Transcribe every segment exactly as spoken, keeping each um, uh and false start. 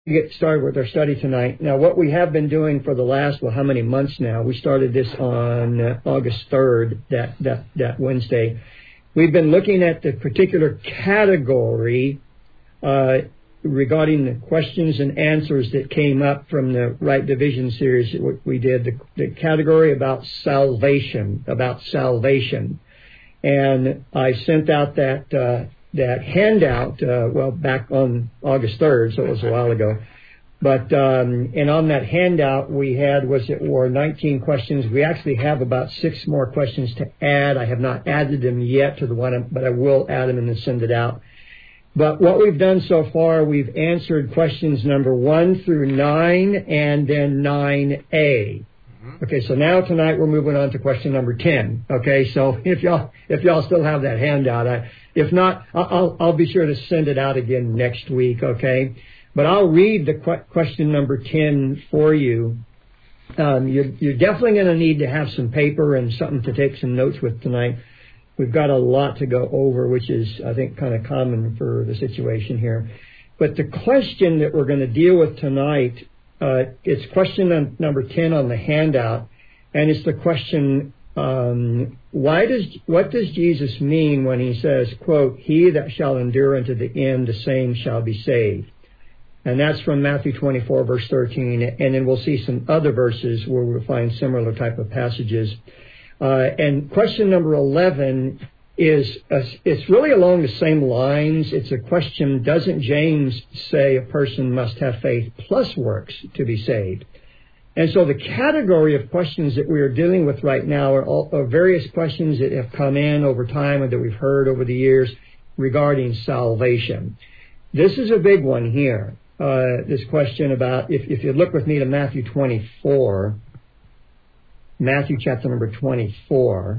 Get started with our study tonight. Now, what we have been doing for the last, well, how many months now? We started this on uh, August third, that, that, that Wednesday. We've been looking at the particular category uh, regarding the questions and answers that came up from the Right Division series that we did, the, the category about salvation, about salvation. And I sent out that uh, that handout, uh, well, back on August third, so it was a while ago. But, um, and on that handout we had, was it were nineteen questions. We actually have about six more questions to add. I have not added them yet to the one, but I will add them and then send it out. But what we've done so far, we've answered questions number one through nine and then nine A. Okay, so now tonight we're moving on to question number ten. Okay, so if y'all if y'all still have that handout, I, if not, I'll I'll be sure to send it out again next week. Okay, but I'll read the que- question number ten for you. Um, you're you're definitely going to need to have some paper and something to take some notes with tonight. We've got a lot to go over, which is I think kind of common for the situation here. But the question that we're going to deal with tonight. Uh, it's question number ten on the handout, and it's the question, um, why does, what does Jesus mean when he says, quote, he that shall endure unto the end, the same shall be saved? And that's from Matthew twenty-four, verse thirteen, and then we'll see some other verses where we'll find similar type of passages. Uh, and question number eleven is, a, it's really along the same lines. It's a question, doesn't James say a person must have faith plus works to be saved? And so the category of questions that we are dealing with right now are, all, are various questions that have come in over time and that we've heard over the years regarding salvation. This is a big one here, uh, this question about, if, if you look with me to Matthew twenty-four, Matthew chapter number twenty-four,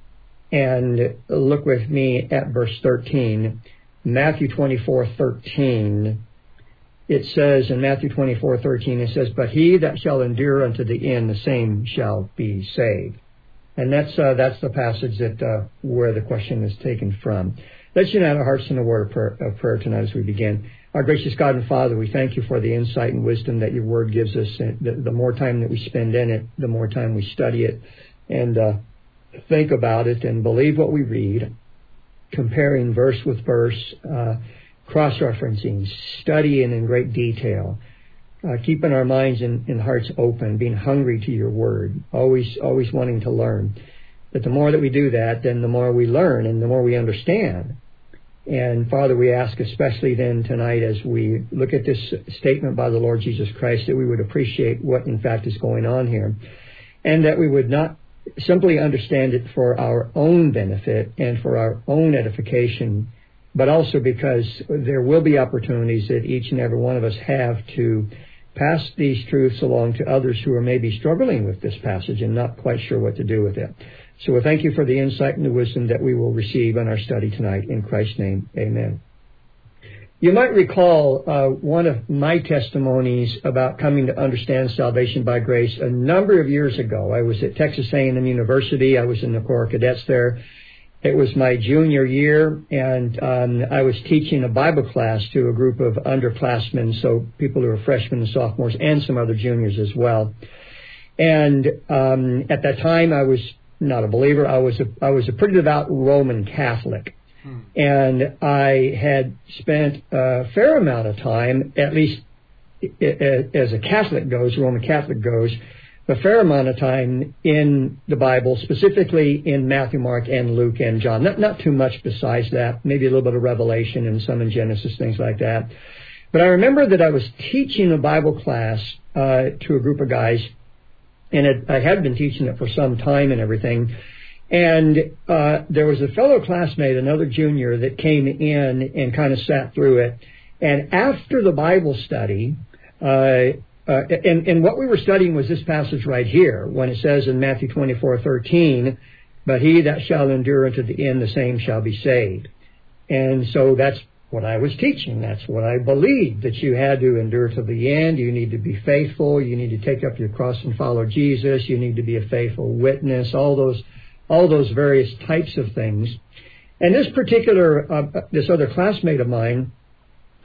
and look with me at verse thirteen. Matthew twenty-four thirteen. It says in Matthew twenty-four thirteen, it says, but he that shall endure unto the end, the same shall be saved. And that's uh, that's the passage that uh, where the question is taken from. Let's unite our hearts in a word of prayer, of prayer tonight as we begin. Our gracious God and Father, we thank you for the insight and wisdom that your word gives us. The, the more time that we spend in it, the more time we study it, and uh, think about it and believe what we read, comparing verse with verse, uh, cross-referencing, studying in great detail, uh, keeping our minds and, and hearts open, being hungry to your word, always always wanting to learn. But the more that we do that, then the more we learn and the more we understand. And Father, we ask especially then tonight as we look at this statement by the Lord Jesus Christ that we would appreciate what in fact is going on here, and that we would not simply understand it for our own benefit and for our own edification, but also because there will be opportunities that each and every one of us have to pass these truths along to others who are maybe struggling with this passage and not quite sure what to do with it. So we thank you for the insight and the wisdom that we will receive in our study tonight. In Christ's name, amen. You might recall uh, one of my testimonies about coming to understand salvation by grace a number of years ago. I was at Texas A and M University. I was in the Corps of Cadets there. It was my junior year, and um, I was teaching a Bible class to a group of underclassmen, so people who are freshmen and sophomores, and some other juniors as well. And um, at that time, I was not a believer. I was a, I was a pretty devout Roman Catholic. And I had spent a fair amount of time, at least as a Catholic goes, Roman Catholic goes, a fair amount of time in the Bible, specifically in Matthew, Mark, and Luke, and John. Not, not too much besides that, maybe a little bit of Revelation and some in Genesis, things like that. But I remember that I was teaching a Bible class uh, to a group of guys, and it, I had been teaching it for some time and everything. And uh, there was a fellow classmate, another junior, that came in and kind of sat through it. And after the Bible study, uh, uh, and, and what we were studying was this passage right here, when it says in Matthew twenty-four thirteen, but he that shall endure unto the end, the same shall be saved. And so that's what I was teaching. That's what I believed, that you had to endure to the end. You need to be faithful. You need to take up your cross and follow Jesus. You need to be a faithful witness, all those all those various types of things. And this particular, uh, this other classmate of mine,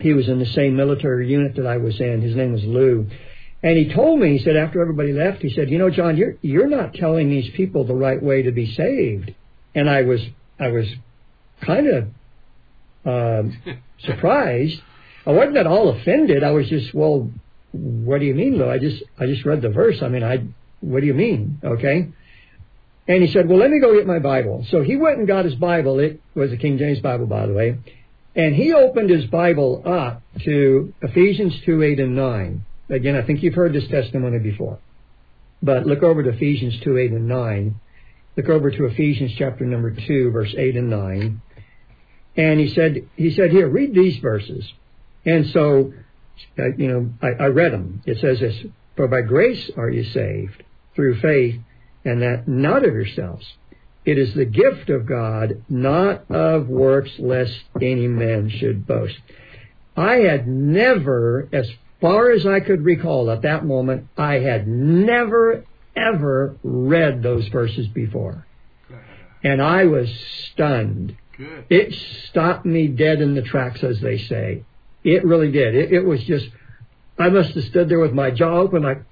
He was in the same military unit that I was in. His name was Lou. And he told me, he said, after everybody left, he said, you know, John, you're you're not telling these people the right way to be saved. And I was I was kind of um, surprised. I wasn't at all offended. I was just, well, what do you mean, Lou? I just I just read the verse. I mean, I what do you mean? Okay. And he said, well, let me go get my Bible. So he went and got his Bible. It was a King James Bible, by the way. And he opened his Bible up to Ephesians two, eight, and nine. Again, I think you've heard this testimony before. But look over to Ephesians two, eight, and nine. Look over to Ephesians chapter number two, verse eight and nine. And he said, he said, here, read these verses. And so, uh, you know, I, I read them. It says this, for by grace are you saved, through faith, and that not of yourselves. It is the gift of God, not of works, lest any man should boast. I had never, as far as I could recall at that moment, I had never, ever read those verses before. And I was stunned. Good. It stopped me dead in the tracks, as they say. It really did. It, it was just, I must have stood there with my jaw open like,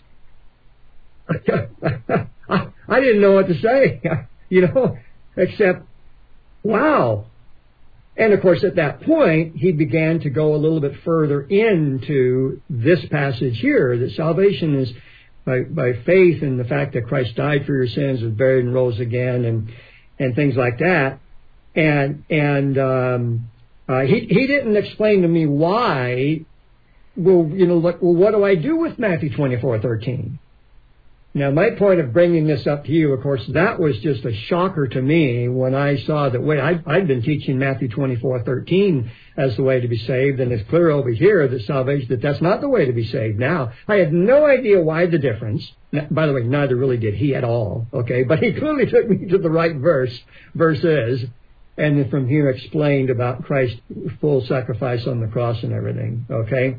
I didn't know what to say, you know, except, wow. And, of course, at that point, he began to go a little bit further into this passage here, that salvation is by, by faith in the fact that Christ died for your sins, was buried and rose again, and and things like that. And and um, uh, he he didn't explain to me why. Well, you know, like, well, what do I do with Matthew twenty-four thirteen? Now, my point of bringing this up to you, of course, that was just a shocker to me when I saw that, wait, I, I'd been teaching Matthew twenty-four thirteen as the way to be saved, and it's clear over here that salvation, that that's not the way to be saved. Now, I had no idea why the difference. By the way, neither really did he at all, okay? But he clearly took me to the right verse, verses, and then from here explained about Christ's full sacrifice on the cross and everything, okay?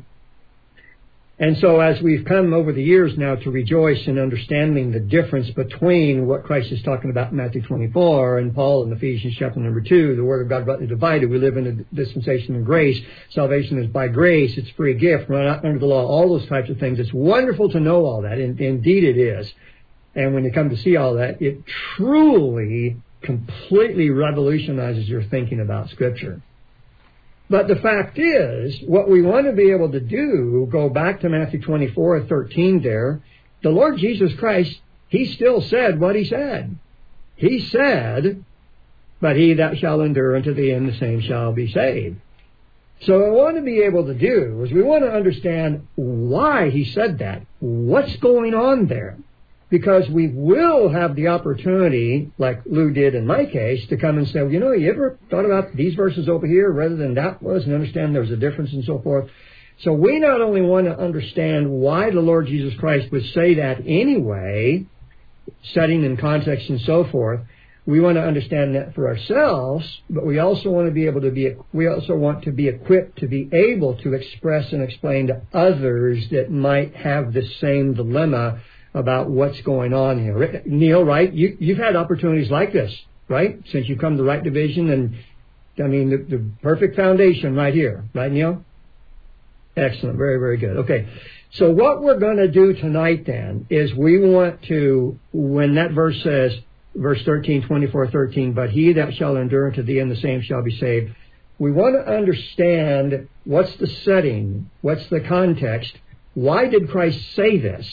And so as we've come over the years now to rejoice in understanding the difference between what Christ is talking about in Matthew twenty-four and Paul in Ephesians chapter number two, the Word of God rightly divided, we live in a dispensation of grace. Salvation is by grace. It's free gift. We're not under the law. All those types of things. It's wonderful to know all that. And indeed it is. And when you come to see all that, it truly, completely revolutionizes your thinking about Scripture. But the fact is, what we want to be able to do, go back to Matthew twenty-four thirteen there, the Lord Jesus Christ, He still said what He said. He said, but he that shall endure unto the end, the same shall be saved. So what we want to be able to do is we want to understand why He said that. What's going on there? Because we will have the opportunity, like Lou did in my case, to come and say, well, you know, you ever thought about these verses over here rather than that was, and understand there's a difference and so forth. So we not only want to understand why the Lord Jesus Christ would say that anyway, setting in context and so forth, we want to understand that for ourselves, but we also want to be able to be, we also want to be equipped to be able to express and explain to others that might have the same dilemma about what's going on here. Neil, right? You, you've had opportunities like this, right? Since you come to Right Division, and I mean, the, the perfect foundation right here. Right, Neil? Excellent. Very, very good. Okay. So what we're going to do tonight then is we want to, when that verse says, verse thirteen, twenty-four thirteen, but he that shall endure unto the end, the same shall be saved. We want to understand what's the setting, what's the context, why did Christ say this?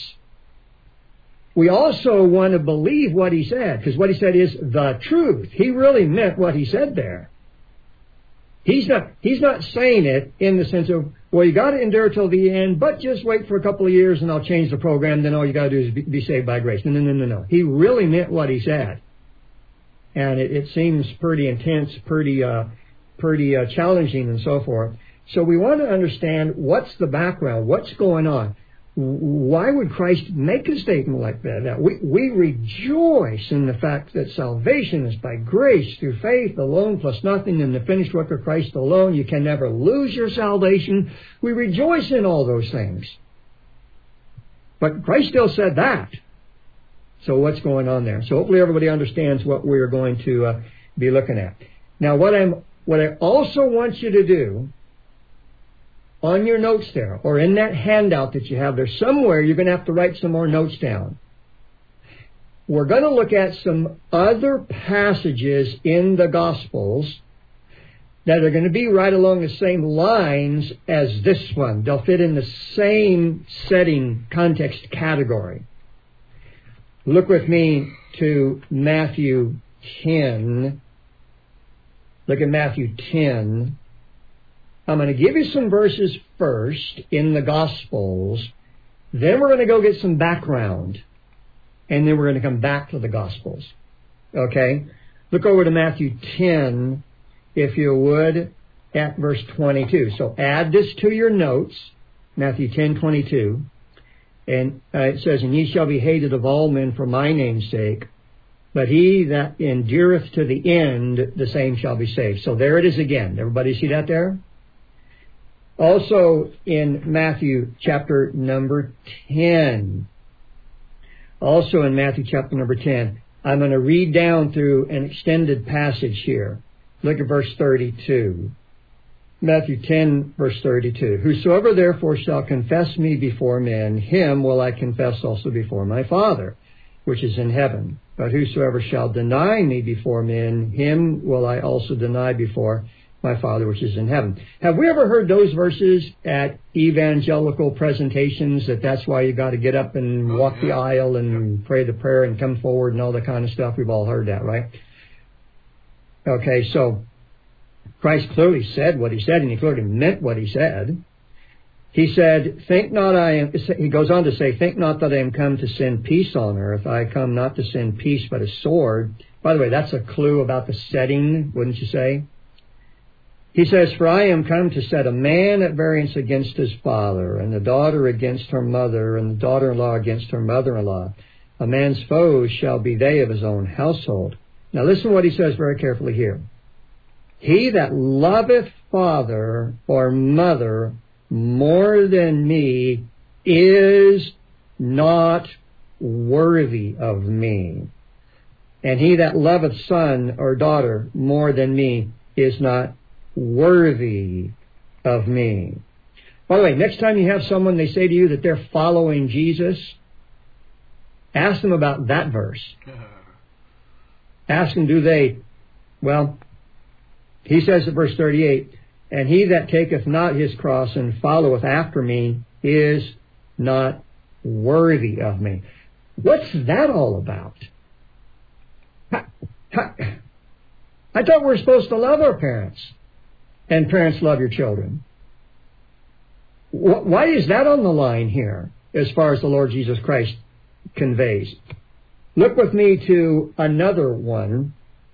We also want to believe what He said, because what He said is the truth. He really meant what He said there. He's not, he's not saying it in the sense of, well, you got to endure till the end, but just wait for a couple of years and I'll change the program, then all you got to do is be, be saved by grace. No, no, no, no, no. He really meant what He said. And it, it seems pretty intense, pretty, uh, pretty uh, challenging and so forth. So we want to understand what's the background, what's going on. Why would Christ make a statement like that? Now, we, we rejoice in the fact that salvation is by grace through faith alone, plus nothing in the finished work of Christ alone. You can never lose your salvation. We rejoice in all those things. But Christ still said that. So what's going on there? So hopefully everybody understands what we're going to uh, be looking at. Now, what I'm, what I also want you to do on your notes there, or in that handout that you have there, somewhere you're going to have to write some more notes down. We're going to look at some other passages in the Gospels that are going to be right along the same lines as this one. They'll fit in the same setting, context, category. Look with me to Matthew ten. Look at Matthew ten. I'm going to give you some verses first in the Gospels. Then we're going to go get some background. And then we're going to come back to the Gospels. Okay? Look over to Matthew ten, if you would, at verse twenty-two. So add this to your notes, Matthew ten twenty-two. And uh, it says, "And ye shall be hated of all men for my name's sake, but he that endureth to the end, the same shall be saved." So there it is again. Everybody see that there? Also in Matthew chapter number ten. Also in Matthew chapter number ten. I'm going to read down through an extended passage here. Look at verse thirty-two. Matthew ten, verse thirty-two. "Whosoever therefore shall confess me before men, him will I confess also before my Father, which is in heaven. But whosoever shall deny me before men, him will I also deny before my Father which is in heaven." Have we ever heard those verses at evangelical presentations, that that's why you got to get up and walk the aisle and pray the prayer and come forward and all that kind of stuff? We've all heard that, right? Okay, so Christ clearly said what he said, and he clearly meant what he said. He said, "Think not I am," he goes on to say, "Think not that I am come to send peace on earth. I come not to send peace, but a sword." By the way, that's a clue about the setting, wouldn't you say? He says, "For I am come to set a man at variance against his father, and the daughter against her mother, and the daughter-in-law against her mother-in-law. A man's foes shall be they of his own household." Now listen to what he says very carefully here. "He that loveth father or mother more than me is not worthy of me. And he that loveth son or daughter more than me is not worthy of me." By the way, next time you have someone, they say to you that they're following Jesus, ask them about that verse. Ask them, do they, well, he says in verse thirty-eight, "And he that taketh not his cross and followeth after me is not worthy of me." What's that all about? I, I, I thought we're supposed to love our parents, and parents love your children. Why is that on the line here as far as the Lord Jesus Christ conveys? Look with me to another one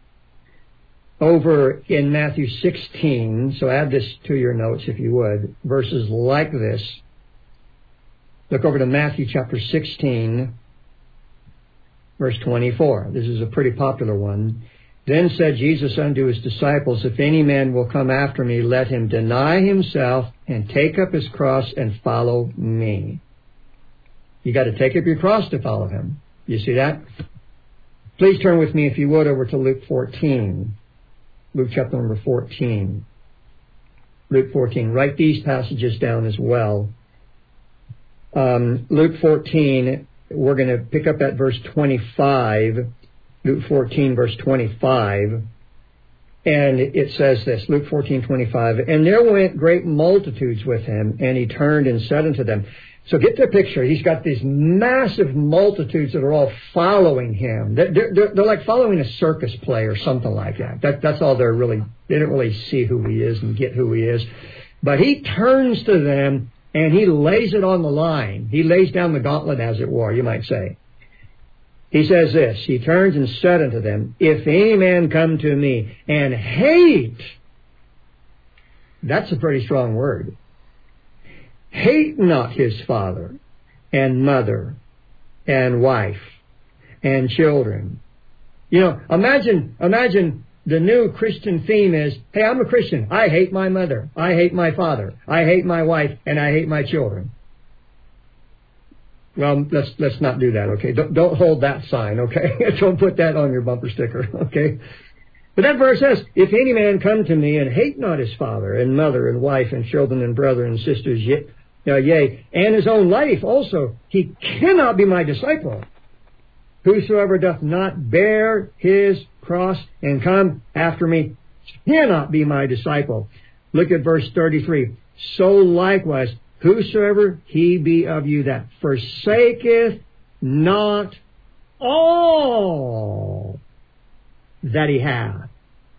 over in Matthew sixteen. So add this to your notes if you would. Verses like this. Look over to Matthew chapter sixteen, verse twenty-four. This is a pretty popular one. "Then said Jesus unto his disciples, If any man will come after me, let him deny himself and take up his cross and follow me." You got to take up your cross to follow him. You see that? Please turn with me, if you would, over to Luke fourteen. Luke chapter number fourteen. Luke fourteen. Write these passages down as well. Um, Luke fourteen, we're going to pick up at verse twenty-five. Luke fourteen, verse twenty-five. And it says this, Luke fourteen, twenty-five. "And there went great multitudes with him, and he turned and said unto them." So get the picture. He's got these massive multitudes that are all following him. They're, they're, they're like following a circus play or something like that. that. That's all they're really, they don't really see who he is and get who he is. But he turns to them and he lays it on the line. He lays down the gauntlet, as it were, you might say. He says this, "He turns and said unto them, If any man come to me and hate," that's a pretty strong word, "hate not his father and mother and wife and children." You know, imagine, imagine the new Christian theme is, hey, I'm a Christian. I hate my mother. I hate my father. I hate my wife, and I hate my children. Well, let's let's not do that, okay? Don't, don't hold that sign, okay? Don't put that on your bumper sticker, okay? But that verse says, if any man come to me and hate not his father and mother and wife and children and brethren and sisters, yet, uh, yea, and his own life also, he cannot be my disciple. Whosoever doth not bear his cross and come after me cannot be my disciple. Look at verse thirty-three. So likewise, whosoever he be of you that forsaketh not all that he hath,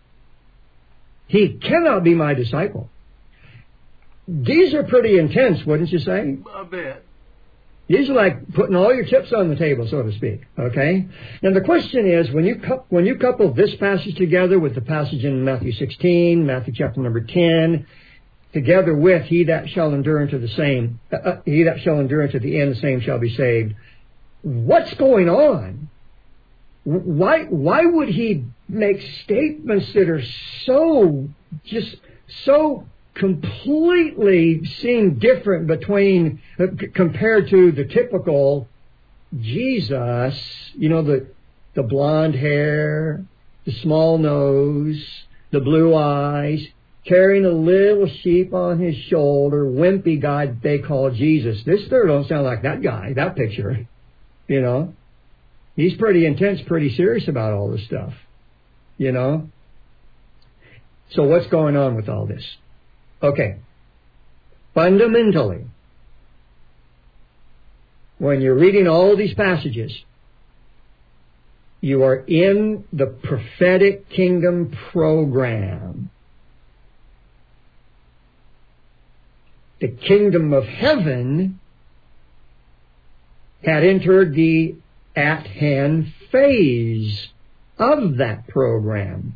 he cannot be my disciple. These are pretty intense, wouldn't you say? A bit. These are like putting all your chips on the table, so to speak. Okay? Now the question is, when you cu- when you couple this passage together with the passage in Matthew sixteen, Matthew chapter number ten, together with he that shall endure unto the same, uh, he that shall endure unto the end, the same shall be saved. What's going on? Why why would he make statements that are so just so completely seem different between uh, c- compared to the typical Jesus? You know, the the blonde hair, the small nose, the blue eyes, carrying a little sheep on his shoulder, wimpy guy that they call Jesus. This third don't sound like that guy, that picture. You know, he's pretty intense, pretty serious about all this stuff. You know. So what's going on with all this? Okay. Fundamentally, when you're reading all these passages, you are in the prophetic kingdom program. The kingdom of heaven had entered the at-hand phase of that program.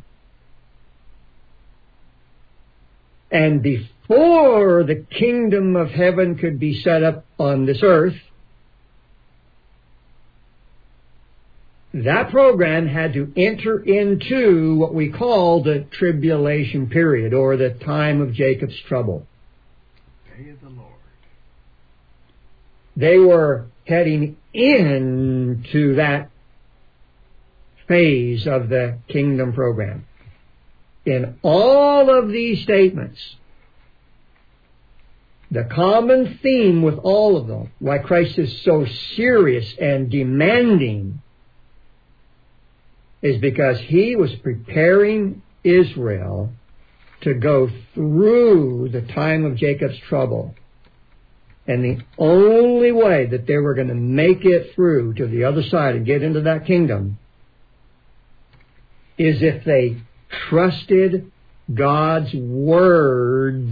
And before the kingdom of heaven could be set up on this earth, that program had to enter into what we call the tribulation period, or the time of Jacob's trouble. Day of the Lord. They were heading into that phase of the kingdom program. In all of these statements, the common theme with all of them, why Christ is so serious and demanding, is because he was preparing Israel to go through the time of Jacob's trouble. And the only way that they were going to make it through to the other side and get into that kingdom is if they trusted God's word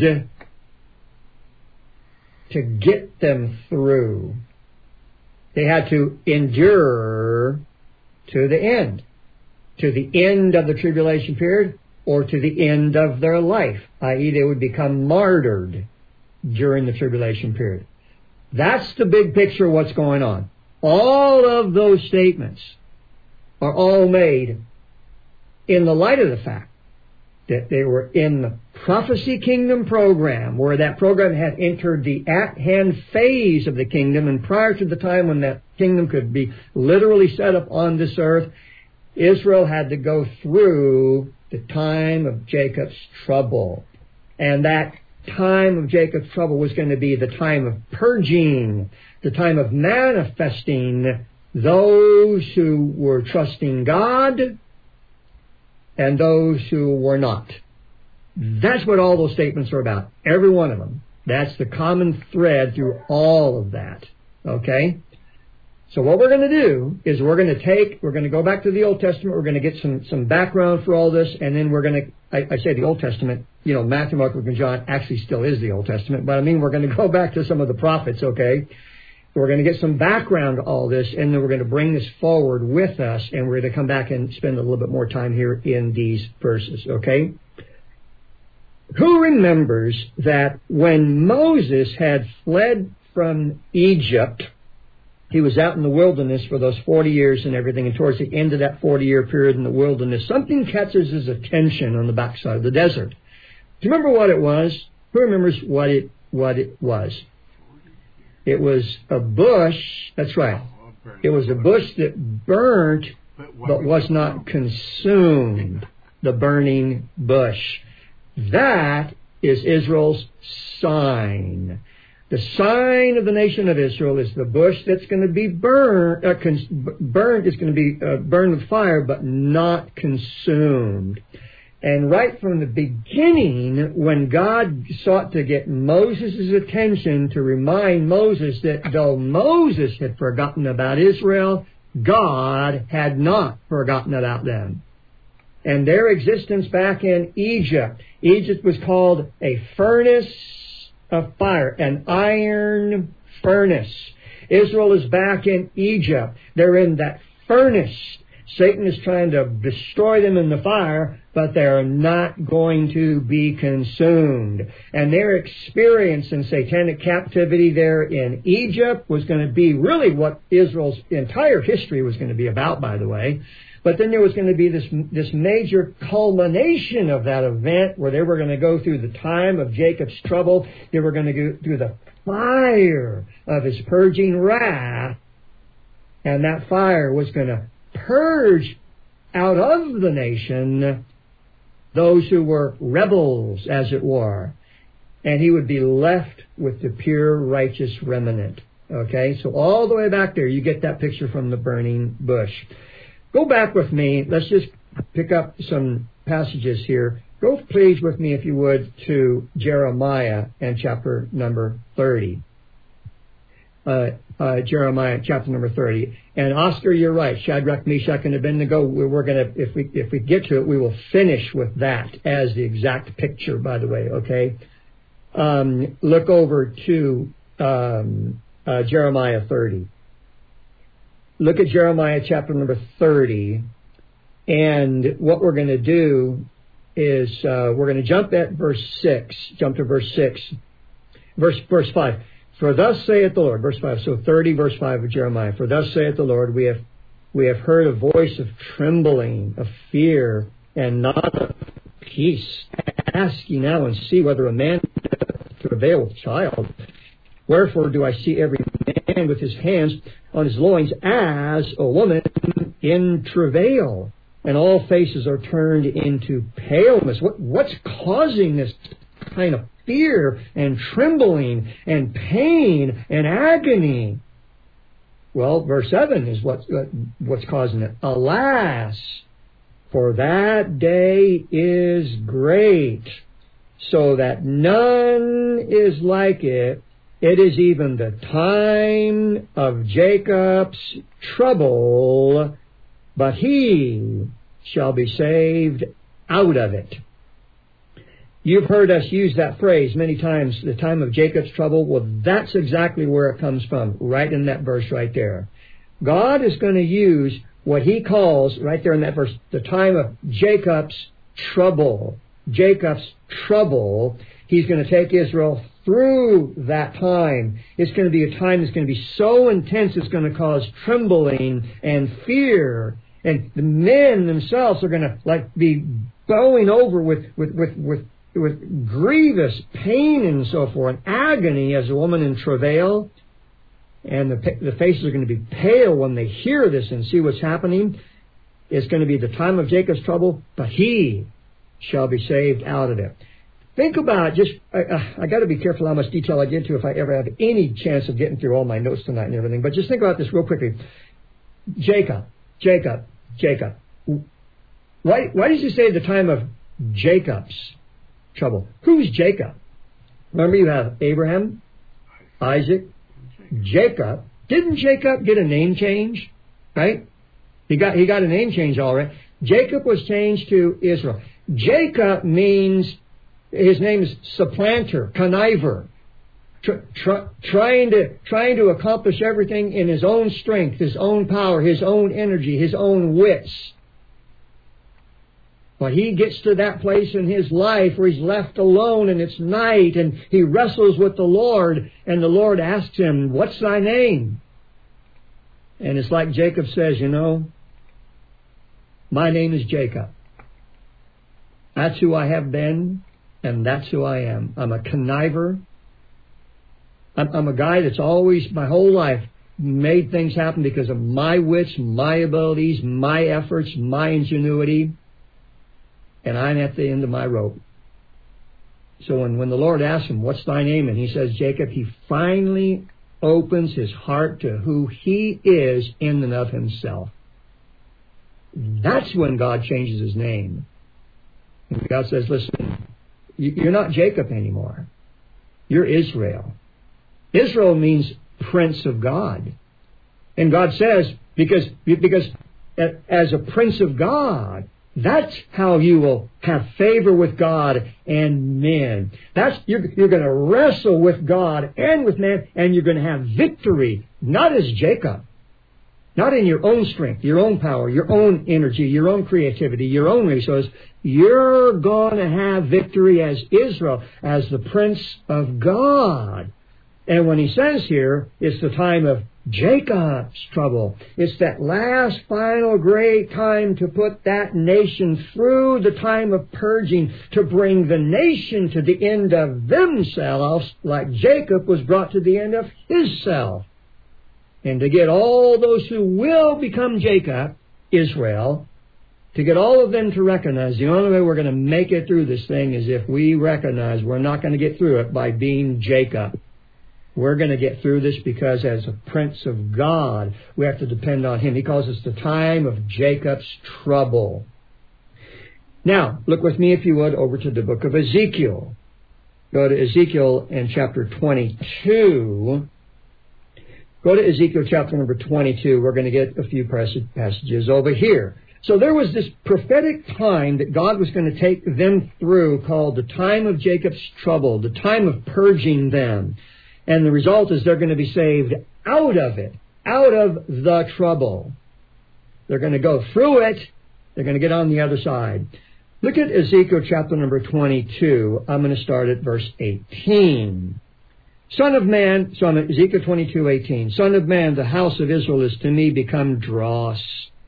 to get them through. They had to endure to the end. To the end of the tribulation period, or to the end of their life, that is they would become martyred during the tribulation period. That's the big picture of what's going on. All of those statements are all made in the light of the fact that they were in the prophecy kingdom program, where that program had entered the at-hand phase of the kingdom, and prior to the time when that kingdom could be literally set up on this earth, Israel had to go through the time of Jacob's trouble. And that time of Jacob's trouble was going to be the time of purging, the time of manifesting those who were trusting God and those who were not. That's what all those statements are about. Every one of them. That's the common thread through all of that. Okay? So what we're going to do is we're going to take, we're going to go back to the Old Testament, we're going to get some, some background for all this, and then we're going to, I, I say the Old Testament, you know, Matthew, Mark, Luke, and John actually still is the Old Testament, but I mean we're going to go back to some of the prophets, okay? We're going to get some background to all this, and then we're going to bring this forward with us, and we're going to come back and spend a little bit more time here in these verses, okay? Who remembers that when Moses had fled from Egypt, he was out in the wilderness for those forty years and everything, and towards the end of that forty-year period in the wilderness, something catches his attention on the backside of the desert. Do you remember what it was? Who remembers what it what it was? It was a bush. That's right. It was a bush that burnt but was not consumed. the burning bush. That is Israel's sign. The sign of the nation of Israel is the bush that's going to be burned. Uh, cons- burned is going to be uh, burned with fire, but not consumed. And right from the beginning, when God sought to get Moses' attention to remind Moses that though Moses had forgotten about Israel, God had not forgotten about them. And their existence back in Egypt, Egypt was called a furnace of fire, an iron furnace. Israel is back in Egypt. They're in that furnace. Satan is trying to destroy them in the fire, but they're not going to be consumed. And their experience in satanic captivity there in Egypt was going to be really what Israel's entire history was going to be about, by the way. But then there was going to be this this major culmination of that event where they were going to go through the time of Jacob's trouble. They were going to go through the fire of his purging wrath. And that fire was going to purge out of the nation those who were rebels, as it were. And he would be left with the pure, righteous remnant. Okay, so all the way back there, you get that picture from the burning bush. Go back with me. Let's just pick up some passages here. Go, please, with me, if you would, to Jeremiah and chapter number thirty. Uh, uh, Jeremiah chapter number thirty. And Oscar, you're right. Shadrach, Meshach, and Abednego. We're going to, if we if we get to it, we will finish with that as the exact picture. By the way, okay. Um, look over to um, uh, Jeremiah thirty. Look at Jeremiah chapter number thirty, and what we're going to do is uh, we're going to jump at verse six. Jump to verse six, verse verse five. For thus saith the Lord, verse five. So thirty, verse five of Jeremiah. For thus saith the Lord, we have we have heard a voice of trembling, of fear, and not of peace. Ask ye now and see whether a man travail with child. Wherefore do I see every man with his hands on his loins as a woman in travail, and all faces are turned into paleness. What, what's causing this kind of fear and trembling and pain and agony? Well, verse seven is what's, what's causing it. Alas, for that day is great, so that none is like it. It is even the time of Jacob's trouble, but he shall be saved out of it. You've heard us use that phrase many times, the time of Jacob's trouble. Well, that's exactly where it comes from, right in that verse right there. God is going to use what he calls, right there in that verse, the time of Jacob's trouble. Jacob's trouble. He's going to take Israel through that time. It's going to be a time that's going to be so intense it's going to cause trembling and fear. And the men themselves are going to like be bowing over with, with, with, with, with grievous pain and so forth, agony as a woman in travail. And the, the faces are going to be pale when they hear this and see what's happening. It's going to be the time of Jacob's trouble, but he shall be saved out of it. Think about just, I, I got to be careful how much detail I get into if I ever have any chance of getting through all my notes tonight and everything. But just think about this real quickly. Jacob, Jacob, Jacob. Why, why does he say the time of Jacob's trouble? Who's Jacob? Remember, you have Abraham, Isaac, Jacob. Didn't Jacob get a name change? Right? He got, he got a name change already. Jacob was changed to Israel. Jacob means, his name is supplanter, conniver, tr- tr- trying to trying to accomplish everything in his own strength, his own power, his own energy, his own wits. But he gets to that place in his life where he's left alone and it's night and he wrestles with the Lord and the Lord asks him, "What's thy name?" And it's like Jacob says, you know, my name is Jacob. That's who I have been. And that's who I am. I'm a conniver. I'm, I'm a guy that's always, my whole life, made things happen because of my wits, my abilities, my efforts, my ingenuity. and I'm at the end of my rope. So when, when the Lord asks him, what's thy name? And he says, Jacob, he finally opens his heart to who he is in and of himself. That's when God changes his name. And God says, listen, you're not Jacob anymore. You're Israel. Israel means Prince of God. And God says, because, because as a Prince of God, that's how you will have favor with God and men. That's you're, you're going to wrestle with God and with man, and you're going to have victory, not as Jacob, not in your own strength, your own power, your own energy, your own creativity, your own resources. You're going to have victory as Israel, as the Prince of God. And when he says here, it's the time of Jacob's trouble. It's that last final great time to put that nation through the time of purging, to bring the nation to the end of themselves, like Jacob was brought to the end of his self. And to get all those who will become Jacob, Israel, to get all of them to recognize the only way we're going to make it through this thing is if we recognize we're not going to get through it by being Jacob. We're going to get through this because as a Prince of God, we have to depend on him. He calls us the time of Jacob's trouble. Now, look with me, if you would, over to the book of Ezekiel. Go to Ezekiel in chapter twenty-two. Go to Ezekiel chapter number twenty-two. We're going to get a few passages over here. So there was this prophetic time that God was going to take them through called the time of Jacob's trouble, the time of purging them. And the result is they're going to be saved out of it, out of the trouble. They're going to go through it. They're going to get on the other side. Look at Ezekiel chapter number twenty-two. I'm going to start at verse eighteen. Son of man, so I'm at Ezekiel twenty-two, eighteen. Son of man, the house of Israel is to me become dross.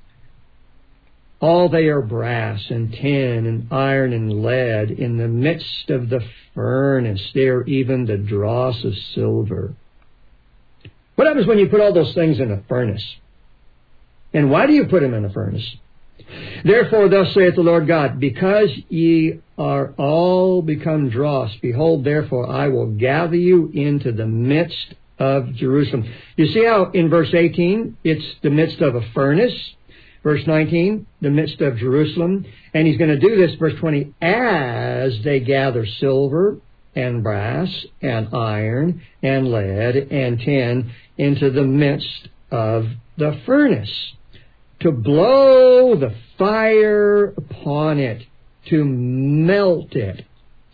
All they are brass and tin and iron and lead. In the midst of the furnace, they are even the dross of silver. What happens when you put all those things in a furnace? And why do you put them in a furnace? Therefore, thus saith the Lord God, because ye are all become dross, behold, therefore, I will gather you into the midst of Jerusalem. You see how in verse eighteen, it's the midst of a furnace. Verse nineteen, the midst of Jerusalem. And he's going to do this, verse twenty, as they gather silver and brass and iron and lead and tin into the midst of the furnace, to blow the fire upon it, to melt it.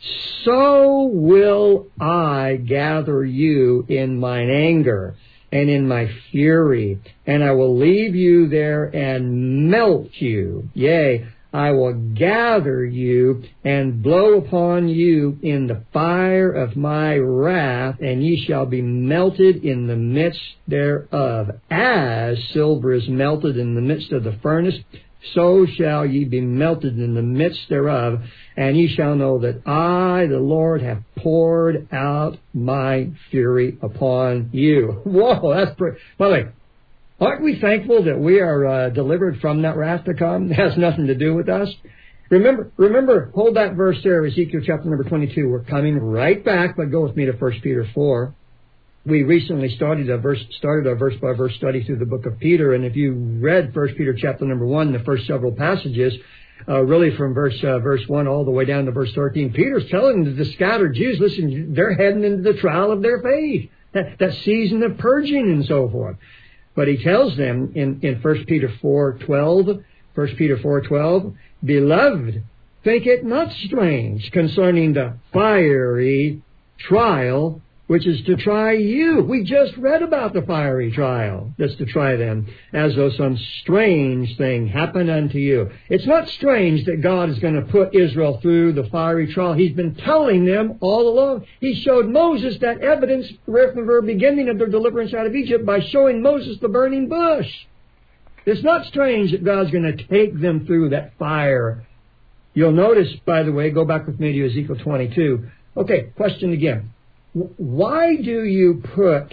So will I gather you in mine anger and in my fury, and I will leave you there and melt you. Yea, I will gather you and blow upon you in the fire of my wrath, and ye shall be melted in the midst thereof. As silver is melted in the midst of the furnace, so shall ye be melted in the midst thereof, and ye shall know that I, the Lord, have poured out my fury upon you. Whoa, that's pretty... By the way, aren't we thankful that we are uh, delivered from that wrath to come? It has nothing to do with us. Remember, remember, hold that verse there, Ezekiel chapter number twenty-two. We're coming right back, but go with me to First Peter four. We recently started a verse, started a verse-by-verse study through the book of Peter, and if you read First Peter chapter number one, the first several passages, uh, really from verse uh, verse one all the way down to verse thirteen, Peter's telling the scattered Jews, listen, they're heading into the trial of their faith, that, that season of purging and so forth. But he tells them in, in First Peter four twelve, First Peter four twelve, beloved, think it not strange concerning the fiery trial which is to try you. We just read about the fiery trial that's to try them, as though some strange thing happened unto you. It's not strange that God is going to put Israel through the fiery trial. He's been telling them all along. He showed Moses that evidence right from the very beginning of their deliverance out of Egypt by showing Moses the burning bush. It's not strange that God's going to take them through that fire. You'll notice, by the way, go back with me to Ezekiel twenty-two. Okay, question again. Why do you put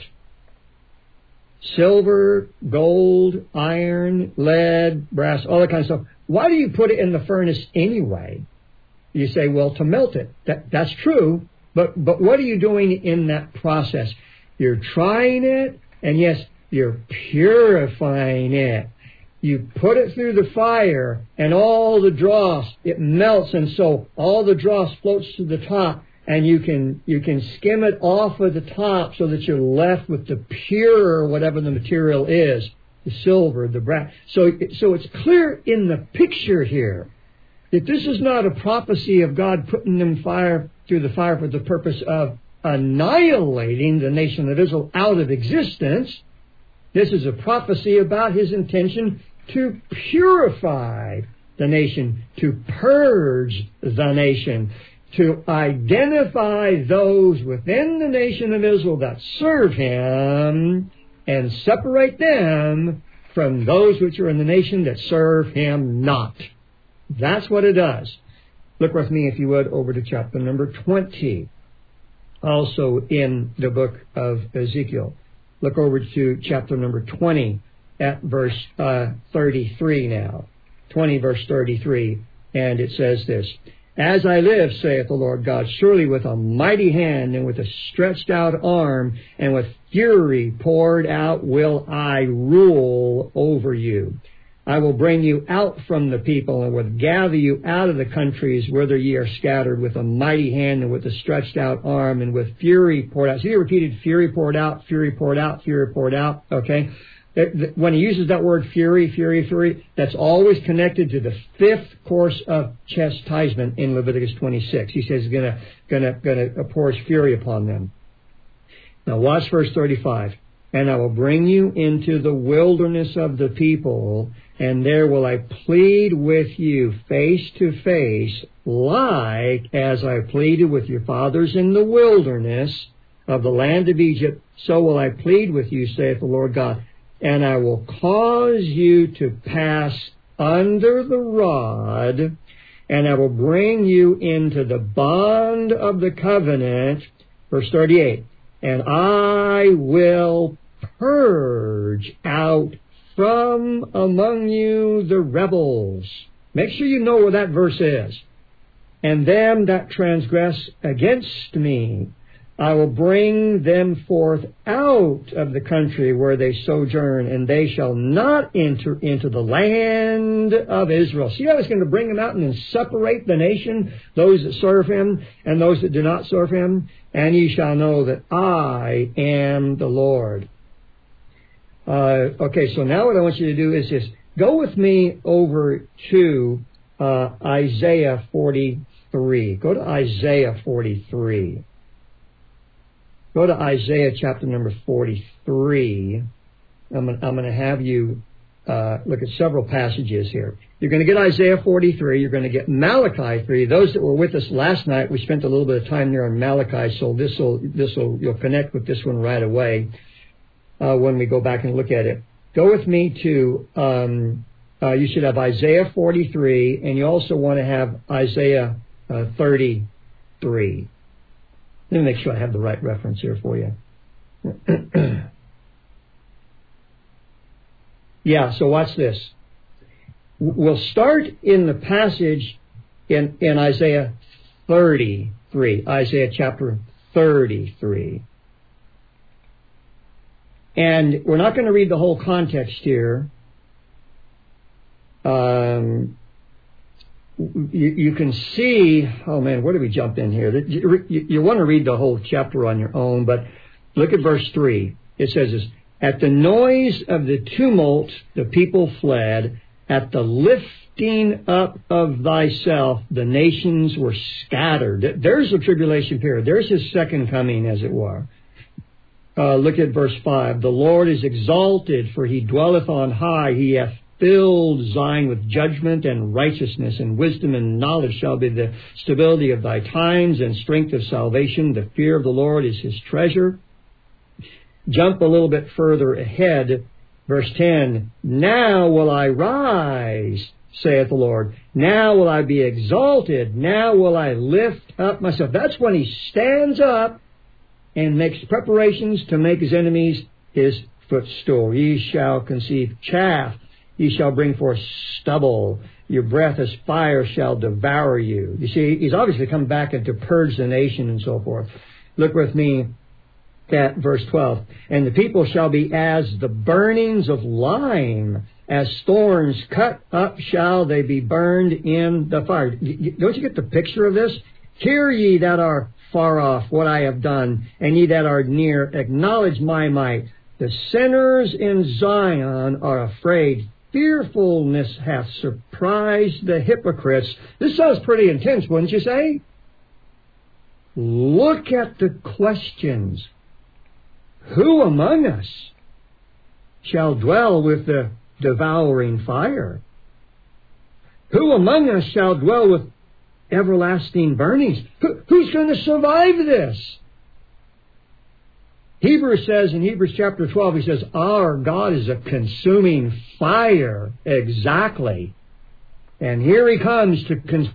silver, gold, iron, lead, brass, all that kind of stuff? Why do you put it in the furnace anyway? You say, well, to melt it. That, that's true. But, but what are you doing in that process? You're trying it, and yes, you're purifying it. You put it through the fire, and all the dross, it melts, and so all the dross floats to the top, and you can you can skim it off of the top so that you're left with the pure, whatever the material is, the silver, the brass. So, so it's clear in the picture here that this is not a prophecy of God putting them fire through the fire for the purpose of annihilating the nation of Israel out of existence. This is a prophecy about his intention to purify the nation, to purge the nation, to identify those within the nation of Israel that serve him and separate them from those which are in the nation that serve him not. That's what it does. Look with me, if you would, over to chapter number twenty, also in the book of Ezekiel. Look over to chapter number twenty at verse uh, thirty-three now. twenty verse thirty-three. And it says this: As I live, saith the Lord God, surely with a mighty hand and with a stretched out arm and with fury poured out will I rule over you. I will bring you out from the people and will gather you out of the countries whither ye are scattered with a mighty hand and with a stretched out arm and with fury poured out. See, he repeated fury poured out, fury poured out, fury poured out, okay? When he uses that word fury, fury, fury, that's always connected to the fifth course of chastisement in Leviticus twenty-six. He says he's going to gonna, gonna pour his fury upon them. Now watch verse thirty-five. And I will bring you into the wilderness of the people, and there will I plead with you face to face, like as I pleaded with your fathers in the wilderness of the land of Egypt, so will I plead with you, saith the Lord God. And I will cause you to pass under the rod, and I will bring you into the bond of the covenant. Verse thirty-eight. And I will purge out from among you the rebels. Make sure you know where that verse is. And them that transgress against me, I will bring them forth out of the country where they sojourn, and they shall not enter into the land of Israel. See how he's going to bring them out and then separate the nation, those that serve him and those that do not serve him? And ye shall know that I am the Lord. Uh, okay, so now what I want you to do is just go with me over to uh, Isaiah forty-three. Go to Isaiah forty-three. Go to Isaiah chapter number forty-three. I'm going, I'm going to have you uh, look at several passages here. You're going to get Isaiah forty-three. You're going to get Malachi three. Those that were with us last night, we spent a little bit of time there on Malachi, so this will this will you'll connect with this one right away uh, when we go back and look at it. Go with me to um, uh, you should have Isaiah forty-three, and you also want to have Isaiah uh, thirty-three. Let me make sure I have the right reference here for you. Yeah, so watch this. We'll start in the passage in, in Isaiah thirty-three, Isaiah chapter thirty-three. And we're not going to read the whole context here. Um, you, you can see, oh man, where do we jump in here? You, you, you want to read the whole chapter on your own, but look at verse three. It says this: At the noise of the tumult, the people fled. At the lifting up of thyself, the nations were scattered. There's a tribulation period. There's his second coming, as it were. Uh, look at verse five. The Lord is exalted, for he dwelleth on high. He hath filled Zion with judgment and righteousness, and wisdom and knowledge shall be the stability of thy times, and strength of salvation. The fear of the Lord is his treasure. Jump a little bit further ahead. Verse ten, now will I rise, saith the Lord. Now will I be exalted. Now will I lift up myself. That's when he stands up and makes preparations to make his enemies his footstool. Ye shall conceive chaff Ye shall bring forth stubble. Your breath as fire shall devour you. You see, he's obviously come back and to purge the nation and so forth. Look with me at verse twelve. And the people shall be as the burnings of lime, as thorns cut up shall they be burned in the fire. Don't you get the picture of this? Hear ye that are far off what I have done, and ye that are near, acknowledge my might. The sinners in Zion are afraid. Fearfulness hath surprised the hypocrites. This sounds pretty intense, wouldn't you say? Look at the questions. Who among us shall dwell with the devouring fire? Who among us shall dwell with everlasting burnings? Who, who's going to survive this? Hebrews says in Hebrews chapter twelve, he says, our God is a consuming fire. Exactly. And here he comes to consume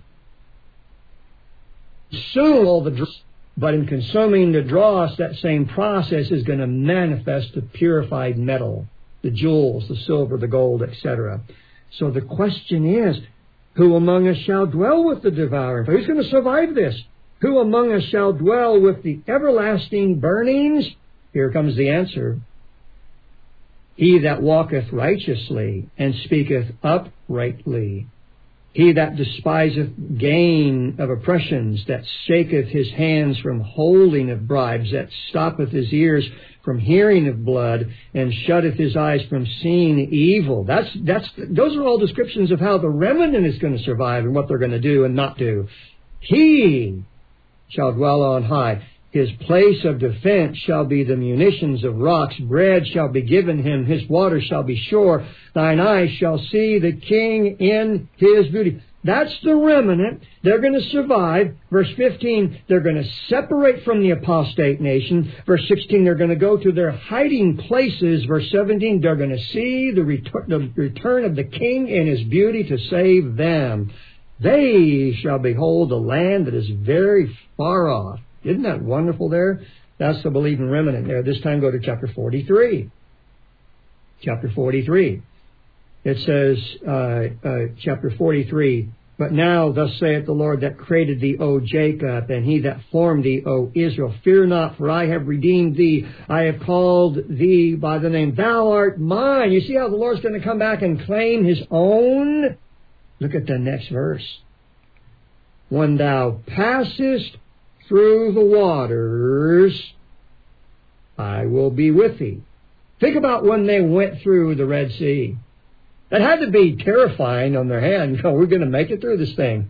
all the dross. But in consuming the dross, that same process is going to manifest the purified metal, the jewels, the silver, the gold, et cetera. So the question is, who among us shall dwell with the devouring fire? Who's going to survive this? Who among us shall dwell with the everlasting burnings? Here comes the answer. He that walketh righteously and speaketh uprightly. He that despiseth gain of oppressions, that shaketh his hands from holding of bribes, that stoppeth his ears from hearing of blood, and shutteth his eyes from seeing evil. That's, that's, those are all descriptions of how the remnant is going to survive and what they're going to do and not do. He shall dwell on high. His place of defense shall be the munitions of rocks. Bread shall be given him. His water shall be sure. Thine eyes shall see the king in his beauty. That's the remnant. They're going to survive. Verse fifteen, they're going to separate from the apostate nation. Verse sixteen, they're going to go to their hiding places. Verse seventeen, they're going to see the return, the return of the king in his beauty to save them. They shall behold a land that is very far off. Isn't that wonderful there? That's the believing remnant there. This time go to chapter forty-three. Chapter forty-three. It says, uh, uh, chapter forty-three, but now thus saith the Lord that created thee, O Jacob, and he that formed thee, O Israel. Fear not, for I have redeemed thee. I have called thee by the name. Thou art mine. You see how the Lord's going to come back and claim his own? Look at the next verse. When thou passest through the waters, I will be with thee. Think about when they went through the Red Sea. That had to be terrifying on their hand. You know, we're going to make it through this thing.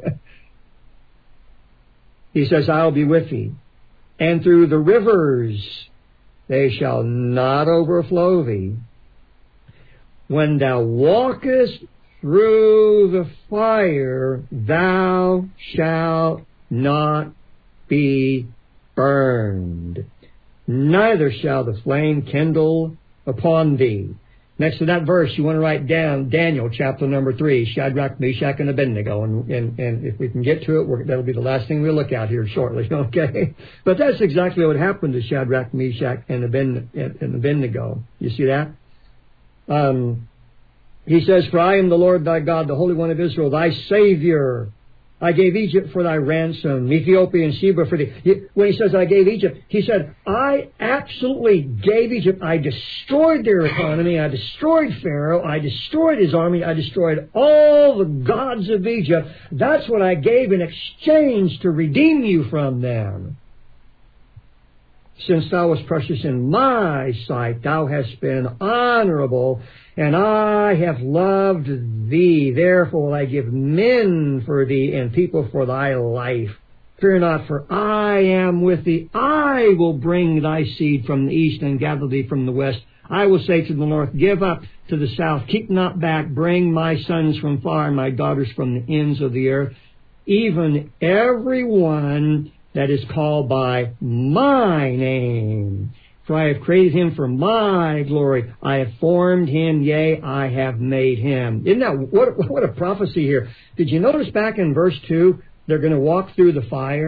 He says, I'll be with thee. And through the rivers, they shall not overflow thee. When thou walkest through the fire, thou shalt not be burned, neither shall the flame kindle upon thee. Next to that verse, you want to write down Daniel chapter number three, Shadrach, Meshach, and Abednego. And, and, and if we can get to it, we're, that'll be the last thing we'll look at here shortly, okay? But that's exactly what happened to Shadrach, Meshach, and Abednego. You see that? Um, he says, for I am the Lord thy God, the Holy One of Israel, thy Savior. I gave Egypt for thy ransom, Ethiopia and Sheba for thee. When he says I gave Egypt, he said, I absolutely gave Egypt. I destroyed their economy. I destroyed Pharaoh. I destroyed his army. I destroyed all the gods of Egypt. That's what I gave in exchange to redeem you from them. Since thou wast precious in my sight, thou hast been honorable, and I have loved thee. Therefore will I give men for thee, and people for thy life. Fear not, for I am with thee. I will bring thy seed from the east, and gather thee from the west. I will say to the north, give up to the south. Keep not back. Bring my sons from far, and my daughters from the ends of the earth. Even every one that is called by my name. For I have created him for my glory. I have formed him, yea, I have made him. Isn't that, what, what a prophecy here. Did you notice back in verse two, they're going to walk through the fire?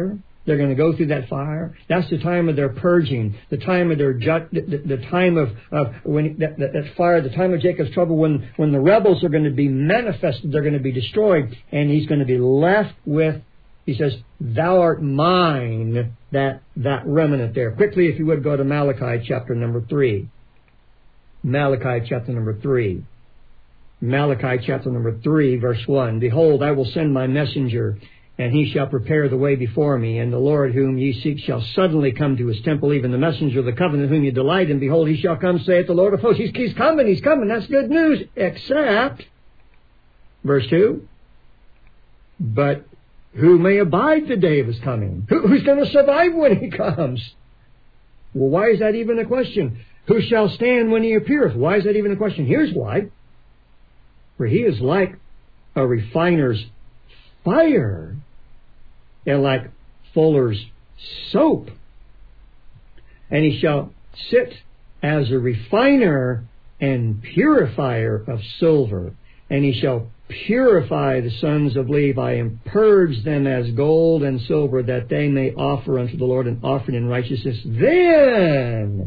They're going to go through that fire. That's the time of their purging, the time of their ju- the, the, the time of, of when that, that, that fire, the time of Jacob's trouble, when when the rebels are going to be manifested, they're going to be destroyed, and he's going to be left with. He says, "Thou art mine." That that remnant there. Quickly, if you would, go to Malachi chapter number three. Malachi chapter number three. Malachi chapter number three, verse one. "Behold, I will send my messenger, and he shall prepare the way before me. And the Lord whom ye seek shall suddenly come to his temple, even the messenger of the covenant whom ye delight. And behold, he shall come, saith the Lord of hosts." He's, he's coming, he's coming. That's good news. Except, verse two, "But who may abide the day of his coming?" Who, who's going to survive when he comes? Well, why is that even a question? "Who shall stand when he appeareth?" Why is that even a question? Here's why. "For he is like a refiner's fire, and like fuller's soap. And he shall sit as a refiner and purifier of silver. And he shall purify the sons of Levi, and purge them as gold and silver, that they may offer unto the Lord an offering in righteousness. Then,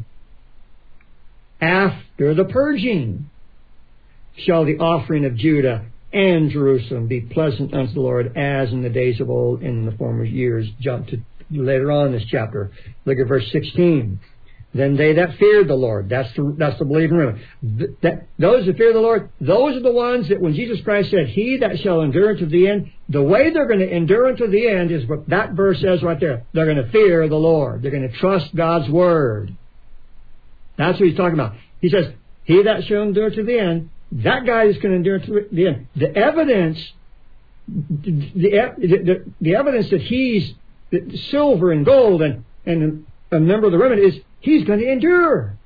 after the purging, shall the offering of Judah and Jerusalem be pleasant unto the Lord, as in the days of old, in the former years." Jump to later on in this chapter. Look at verse sixteen. "Then they that feared the Lord," that's the, that's the believing remnant. Th- that, those that fear the Lord, those are the ones that when Jesus Christ said, "He that shall endure unto the end," the way they're going to endure unto the end is what that verse says right there. They're going to fear the Lord. They're going to trust God's word. That's what he's talking about. He says, "He that shall endure to the end," that guy is going to endure to the end. The evidence, the, the, the, the evidence that he's silver and gold and, and a member of the remnant is he's going to endure.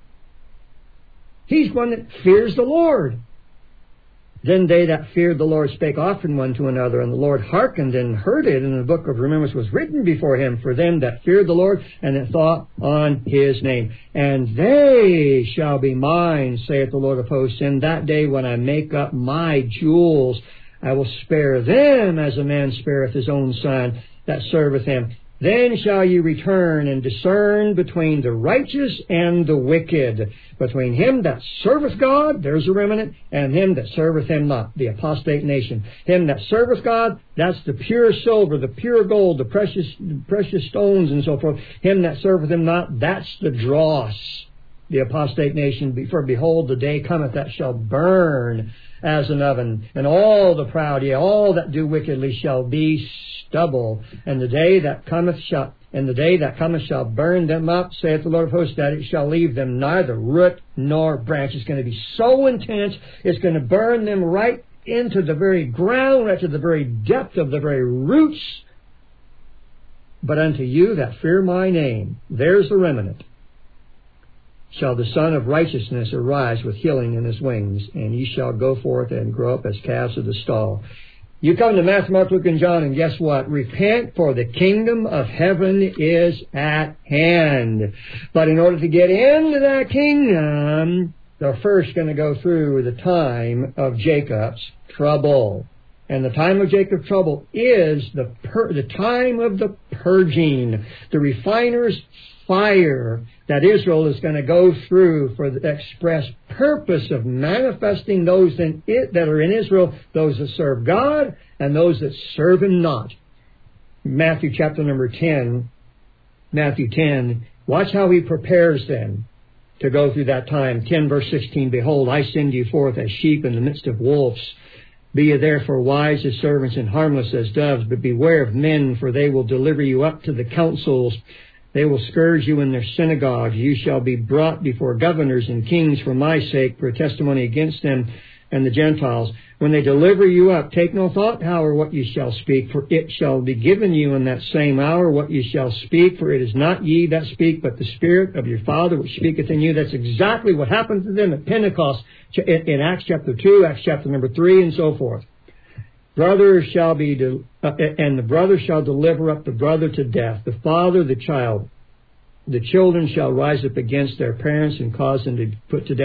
He's one that fears the Lord. "Then they that feared the Lord spake often one to another, and the Lord hearkened and heard it, and the book of remembrance was written before him for them that feared the Lord, and that thought on his name. And they shall be mine, saith the Lord of hosts, in that day when I make up my jewels. I will spare them as a man spareth his own son that serveth him. Then shall ye return and discern between the righteous and the wicked, between him that serveth God," there's a remnant, "and him that serveth him not," the apostate nation. Him that serveth God, that's the pure silver, the pure gold, the precious the precious stones and so forth. Him that serveth him not, that's the dross, the apostate nation. "For behold, the day cometh that shall burn as an oven, and all the proud, yea, all that do wickedly shall be stubble. And the day that cometh shall, and the day that cometh shall burn them up, saith the Lord of hosts, that it shall leave them neither root nor branch." It's going to be so intense, it's going to burn them right into the very ground, right to the very depth of the very roots. "But unto you that fear my name," there's the remnant, "shall the Son of Righteousness arise with healing in his wings, and ye shall go forth and grow up as calves of the stall." You come to Matthew, Mark, Luke, and John, and guess what? Repent, for the kingdom of heaven is at hand. But in order to get into that kingdom, they're first going to go through the time of Jacob's trouble. And the time of Jacob's trouble is the pur- the time of the purging, the refiner's fire that Israel is going to go through for the express purpose of manifesting those in it that are in Israel, those that serve God and those that serve Him not. Matthew chapter number ten, Matthew ten, watch how He prepares them to go through that time. ten verse sixteen, "Behold, I send you forth as sheep in the midst of wolves. Be ye therefore wise as servants and harmless as doves, but beware of men, for they will deliver you up to the councils. They will scourge you in their synagogues. You shall be brought before governors and kings for my sake, for a testimony against them and the Gentiles. When they deliver you up, take no thought how or what you shall speak, for it shall be given you in that same hour what you shall speak. For it is not ye that speak, but the Spirit of your Father which speaketh in you." That's exactly what happened to them at Pentecost in Acts chapter two, Acts chapter number three, and so forth. "Brother shall be, de- uh, and the brother shall deliver up the brother to death, the father the child. The children shall rise up against their parents and cause them to be put to death.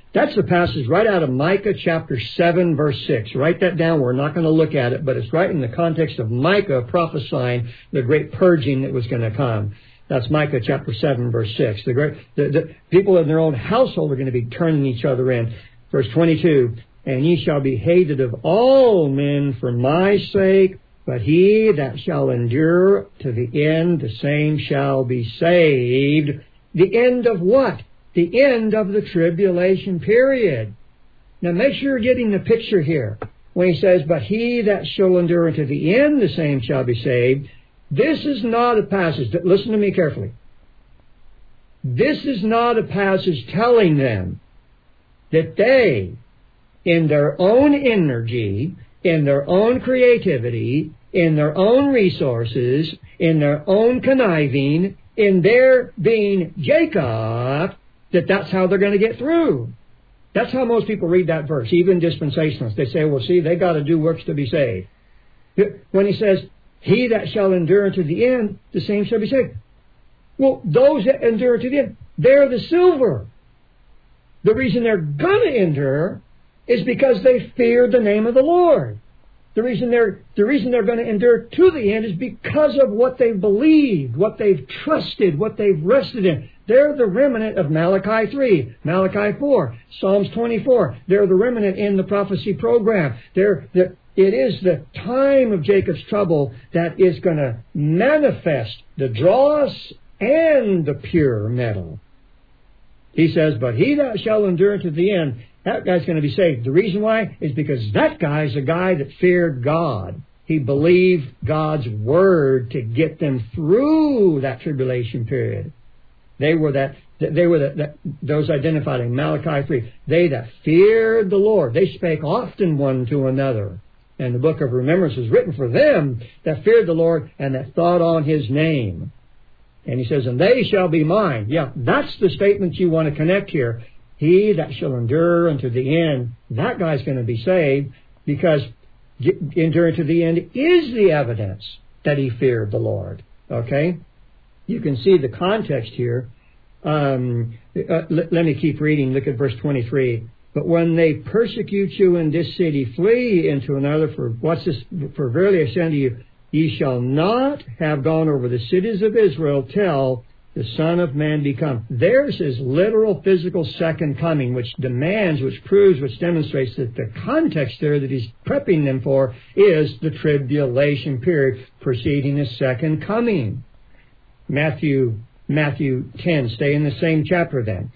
That's the passage right out of Micah chapter seven, verse six. Write that down. We're not going to look at it, but it's right in the context of Micah prophesying the great purging that was going to come. That's Micah chapter seven, verse six. The, great, the, the people in their own household are going to be turning each other in. Verse twenty-two, and ye shall be hated of all men for my sake, but he that shall endure to the end, the same shall be saved. The end of what? The end of the tribulation period. Now make sure you're getting the picture here. When he says, but he that shall endure unto the end, the same shall be saved. This is not a passage, listen to me carefully. This is not a passage telling them that they, in their own energy, in their own creativity, in their own resources, in their own conniving, in their being Jacob, that that's how they're going to get through. That's how most people read that verse, even dispensationalists. They say, well, see, they got to do works to be saved. When he says, he that shall endure unto the end, the same shall be saved. Well, those that endure to the end, they're the silver. The reason they're going to endure is because they fear the name of the Lord. The reason they're the reason they're going to endure to the end is because of what they've believed, what they've trusted, what they've rested in. They're the remnant of Malachi three, Malachi four, Psalms twenty-four. They're the remnant in the prophecy program. They're the, it is the time of Jacob's trouble that is going to manifest the dross and the pure metal. He says, but he that shall endure to the end, that guy's going to be saved. The reason why is because that guy's a guy that feared God. He believed God's word to get them through that tribulation period. They were that. They were that, that those identified in Malachi three. They that feared the Lord. They spake often one to another. And the book of remembrance is written for them that feared the Lord and that thought on His name. And he says, and they shall be mine. Yeah, that's the statement you want to connect here. He that shall endure unto the end, that guy's going to be saved, because enduring to the end is the evidence that he feared the Lord. Okay? You can see the context here. Um, uh, let, let me keep reading. Look at verse twenty-three. But when they persecute you in this city, flee into another. For what's this? For verily I say unto you, ye shall not have gone over the cities of Israel till the Son of Man be come. There's his literal physical second coming, which demands, which proves, which demonstrates that the context there that he's prepping them for is the tribulation period preceding his second coming. Matthew, Matthew ten, stay in the same chapter then.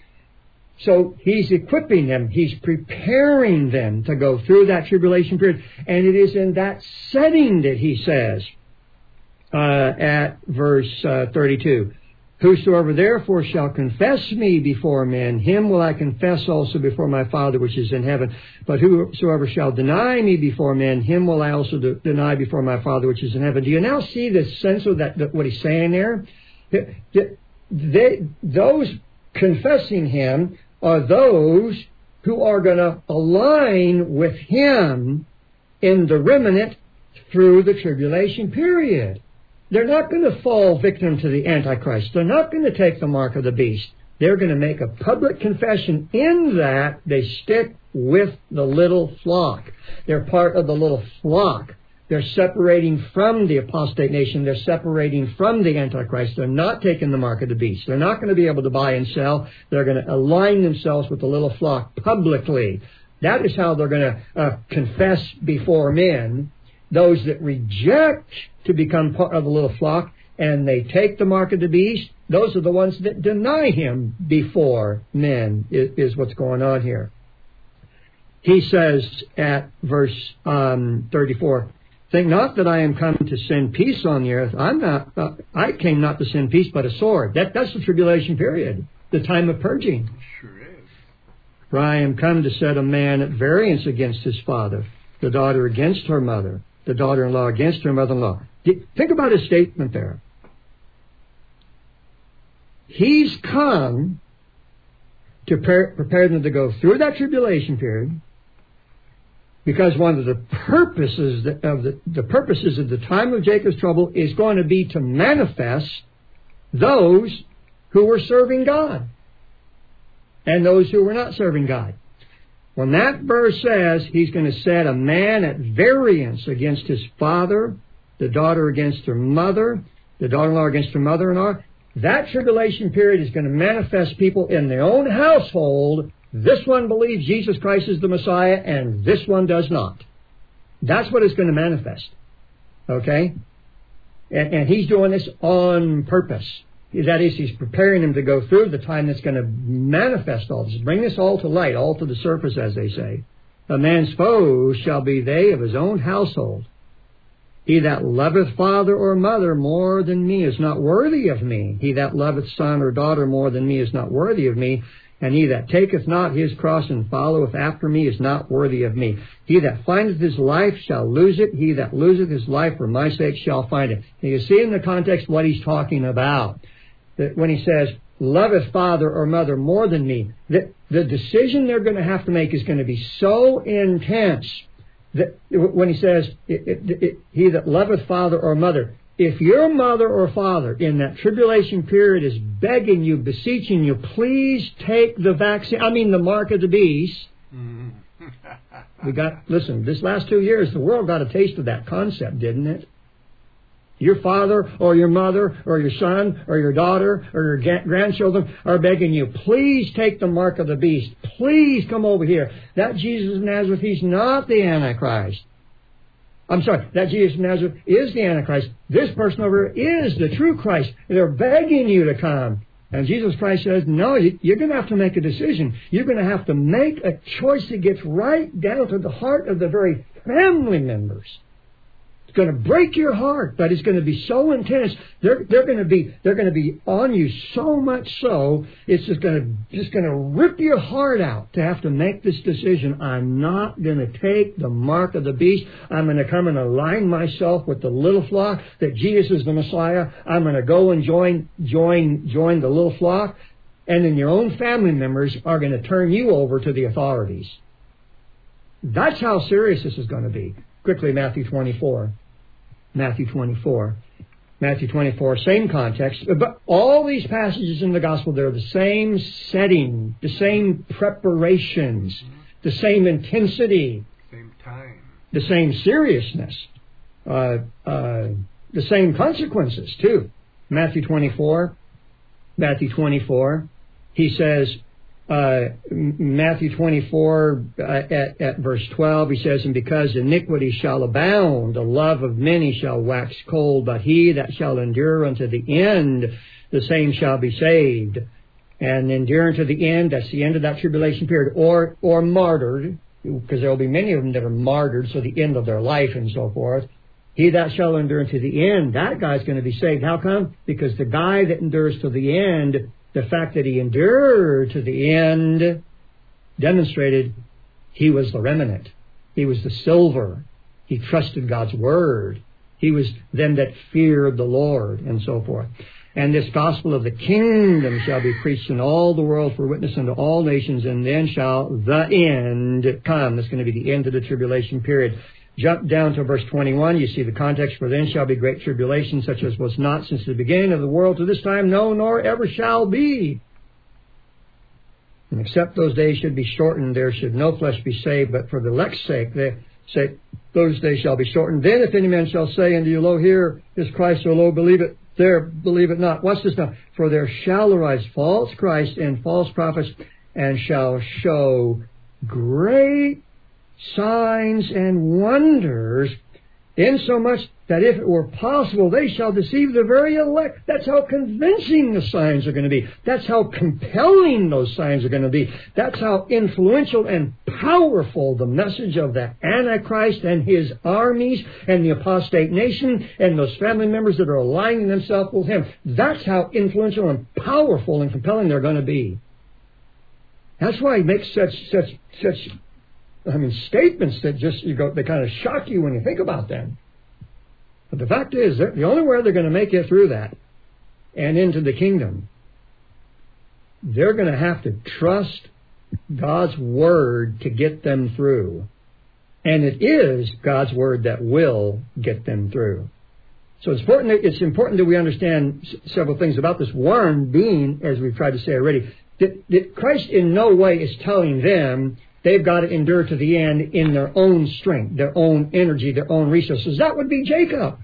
So he's equipping them, he's preparing them to go through that tribulation period. And it is in that setting that he says uh, at verse uh, thirty-two, whosoever therefore shall confess me before men, him will I confess also before my Father which is in heaven. But whosoever shall deny me before men, him will I also de- deny before my Father which is in heaven. Do you now see the sense of that, that what he's saying there? They, they, those confessing him are those who are going to align with him in the remnant through the tribulation period. They're not going to fall victim to the Antichrist. They're not going to take the mark of the beast. They're going to make a public confession in that they stick with the little flock. They're part of the little flock. They're separating from the apostate nation. They're separating from the Antichrist. They're not taking the mark of the beast. They're not going to be able to buy and sell. They're going to align themselves with the little flock publicly. That is how they're going to uh, confess before men. Those that reject to become part of the little flock and they take the mark of the beast, those are the ones that deny him before men, is, is what's going on here. He says at verse um, thirty-four, think not that I am come to send peace on the earth. I'm not. Uh, I came not to send peace, but a sword. That that's the tribulation period, the time of purging. Sure is. For I am come to set a man at variance against his father, the daughter against her mother, the daughter-in-law against her mother-in-law. Think about his statement there. He's come to prepare them to go through that tribulation period, because one of the purposes of the, the purposes of the time of Jacob's trouble is going to be to manifest those who were serving God and those who were not serving God. When that verse says he's going to set a man at variance against his father, the daughter against her mother, the daughter-in-law against her mother-in-law, that tribulation period is going to manifest people in their own household. This one believes Jesus Christ is the Messiah, and this one does not. That's what it's going to manifest. Okay? And, and he's doing this on purpose. That is, he's preparing them to go through the time that's going to manifest all this. Bring this all to light, all to the surface, as they say. A man's foes shall be they of his own household. He that loveth father or mother more than me is not worthy of me. He that loveth son or daughter more than me is not worthy of me. And he that taketh not his cross and followeth after me is not worthy of me. He that findeth his life shall lose it. He that loseth his life for my sake shall find it. And you see in the context what he's talking about. That when he says, loveth father or mother more than me, that the decision they're going to have to make is going to be so intense that when he says, it, it, it, he that loveth father or mother, if your mother or father in that tribulation period is begging you, beseeching you, please take the vaccine, I mean the mark of the beast. we got, listen, this last two years, the world got a taste of that concept, didn't it? Your father or your mother or your son or your daughter or your ga- grandchildren are begging you, please take the mark of the beast. Please come over here. That Jesus of Nazareth, he's not the Antichrist. I'm sorry, that Jesus of Nazareth is the Antichrist. This person over here is the true Christ. They're begging you to come. And Jesus Christ says, no, you're going to have to make a decision. You're going to have to make a choice that gets right down to the heart of the very family members. Going to break your heart, but it's going to be so intense. They're they're going to be they're going to be on you so much so it's just going to just going to rip your heart out to have to make this decision. I'm not going to take the mark of the beast. I'm going to come and align myself with the little flock. That Jesus is the Messiah. I'm going to go and join join join the little flock, and then your own family members are going to turn you over to the authorities. That's how serious this is going to be. Quickly, Matthew twenty-four. Matthew twenty-four. Matthew twenty-four, same context. But all these passages in the gospel, they're the same setting, the same preparations, the same intensity, same time, the same seriousness, uh, uh, the same consequences, too. Matthew twenty-four. Matthew twenty-four. He says, Uh, Matthew twenty-four uh, at, at verse twelve, he says, and because iniquity shall abound, the love of many shall wax cold, but he that shall endure unto the end, the same shall be saved. And endure unto the end, that's the end of that tribulation period, or or martyred, because there will be many of them that are martyred, so the end of their life and so forth. He that shall endure unto the end, that guy's going to be saved. How come? Because the guy that endures to the end, the fact that he endured to the end demonstrated he was the remnant. He was the silver. He trusted God's word. He was them that feared the Lord, and so forth. And this gospel of the kingdom shall be preached in all the world for witness unto all nations, and then shall the end come. That's going to be the end of the tribulation period. Jump down to verse twenty-one. You see the context. For then shall be great tribulation, such as was not since the beginning of the world to this time, no, nor ever shall be. And except those days should be shortened, there should no flesh be saved, but for the elect's sake, they say, those days shall be shortened. Then if any man shall say unto you, lo, here is Christ, or lo, believe it, there, believe it not. What's this now? For there shall arise false Christ and false prophets, and shall show great signs and wonders, insomuch that if it were possible, they shall deceive the very elect. That's how convincing the signs are going to be. That's how compelling those signs are going to be. That's how influential and powerful the message of the Antichrist and his armies and the apostate nation and those family members that are aligning themselves with him. That's how influential and powerful and compelling they're going to be. That's why he makes such such such I mean, statements that just, you go, they kind of shock you when you think about them. But the fact is, the only way they're going to make it through that and into the kingdom, they're going to have to trust God's word to get them through. And it is God's word that will get them through. So it's important that, it's important that we understand several things about this. One being, as we've tried to say already, that, that Christ in no way is telling them they've got to endure to the end in their own strength, their own energy, their own resources. That would be Jacob.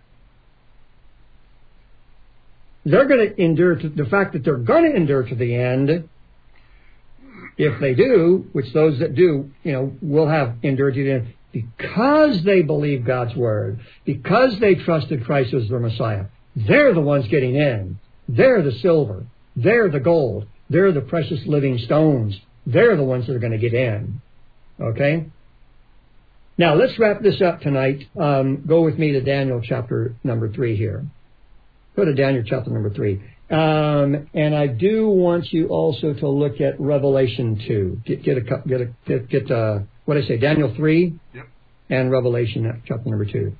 They're going to endure to the fact that they're going to endure to the end. If they do, which those that do, you know, will have endured to the end, because they believe God's word, because they trusted Christ as their Messiah. They're the ones getting in. They're the silver. They're the gold. They're the precious living stones. They're the ones that are going to get in. Okay? Now, let's wrap this up tonight. Um, go with me to Daniel chapter number three here. Go to Daniel chapter number three. Um, and I do want you also to look at Revelation two. Get, get a, get a, get, get uh, what did I say, Daniel three? Yep. And Revelation chapter number two.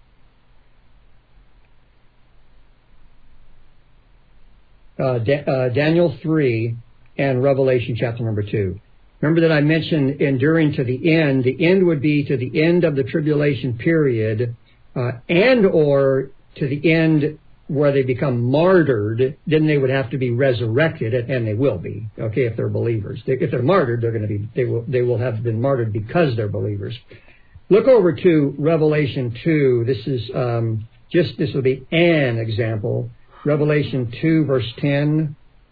Uh, da- uh, Daniel three and Revelation chapter number two. Remember that I mentioned enduring to the end. The end would be to the end of the tribulation period, uh, and or to the end where they become martyred. Then they would have to be resurrected, and they will be. Okay, if they're believers. They, if they're martyred, they're going to be. They will. They will have been martyred because they're believers. Look over to Revelation two. This is um, just. This will be an example. Revelation two, verse ten.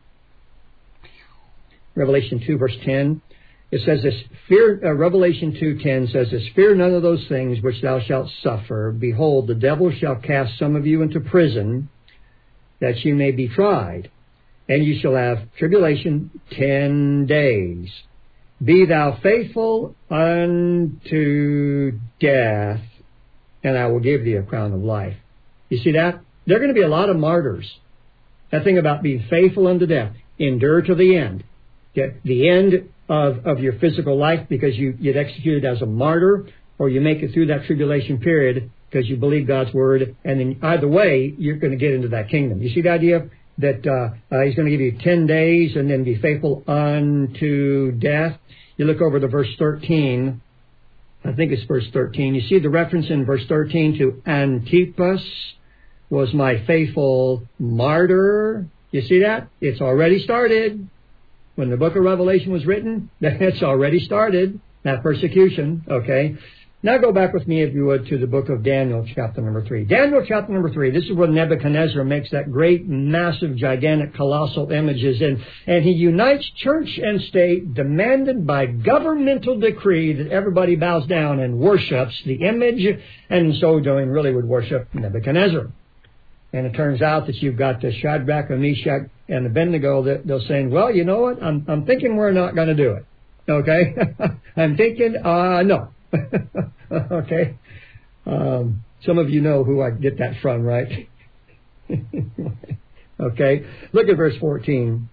Revelation two, verse ten. It says this, fear, uh, Revelation two ten says this, fear none of those things which thou shalt suffer. Behold, the devil shall cast some of you into prison, that you may be tried. And you shall have tribulation ten days. Be thou faithful unto death, and I will give thee a crown of life. You see that? There are going to be a lot of martyrs. That thing about being faithful unto death. Endure to the end. Get the end of, of your physical life because you, you'd executed as a martyr, or you make it through that tribulation period because you believe God's word, and then either way, you're going to get into that kingdom. You see the idea that uh, uh, he's going to give you ten days and then be faithful unto death? You look over to verse thirteen. I think it's verse thirteen. You see the reference in verse thirteen to Antipas was my faithful martyr. You see that? It's already started. When the book of Revelation was written, it's already started, that persecution, okay? Now go back with me, if you would, to the book of Daniel, chapter number three. Daniel, chapter number three, this is where Nebuchadnezzar makes that great, massive, gigantic, colossal images, and, and he unites church and state, demanded by governmental decree that everybody bows down and worships the image, and in so doing really would worship Nebuchadnezzar. And it turns out that you've got the Shadrach, and Meshach, and Abednego. That they're saying, well, you know what? I'm I'm thinking we're not going to do it. Okay? I'm thinking, uh, no. Okay? Um, some of you know who I get that from, right? Okay? Look at verse fourteen.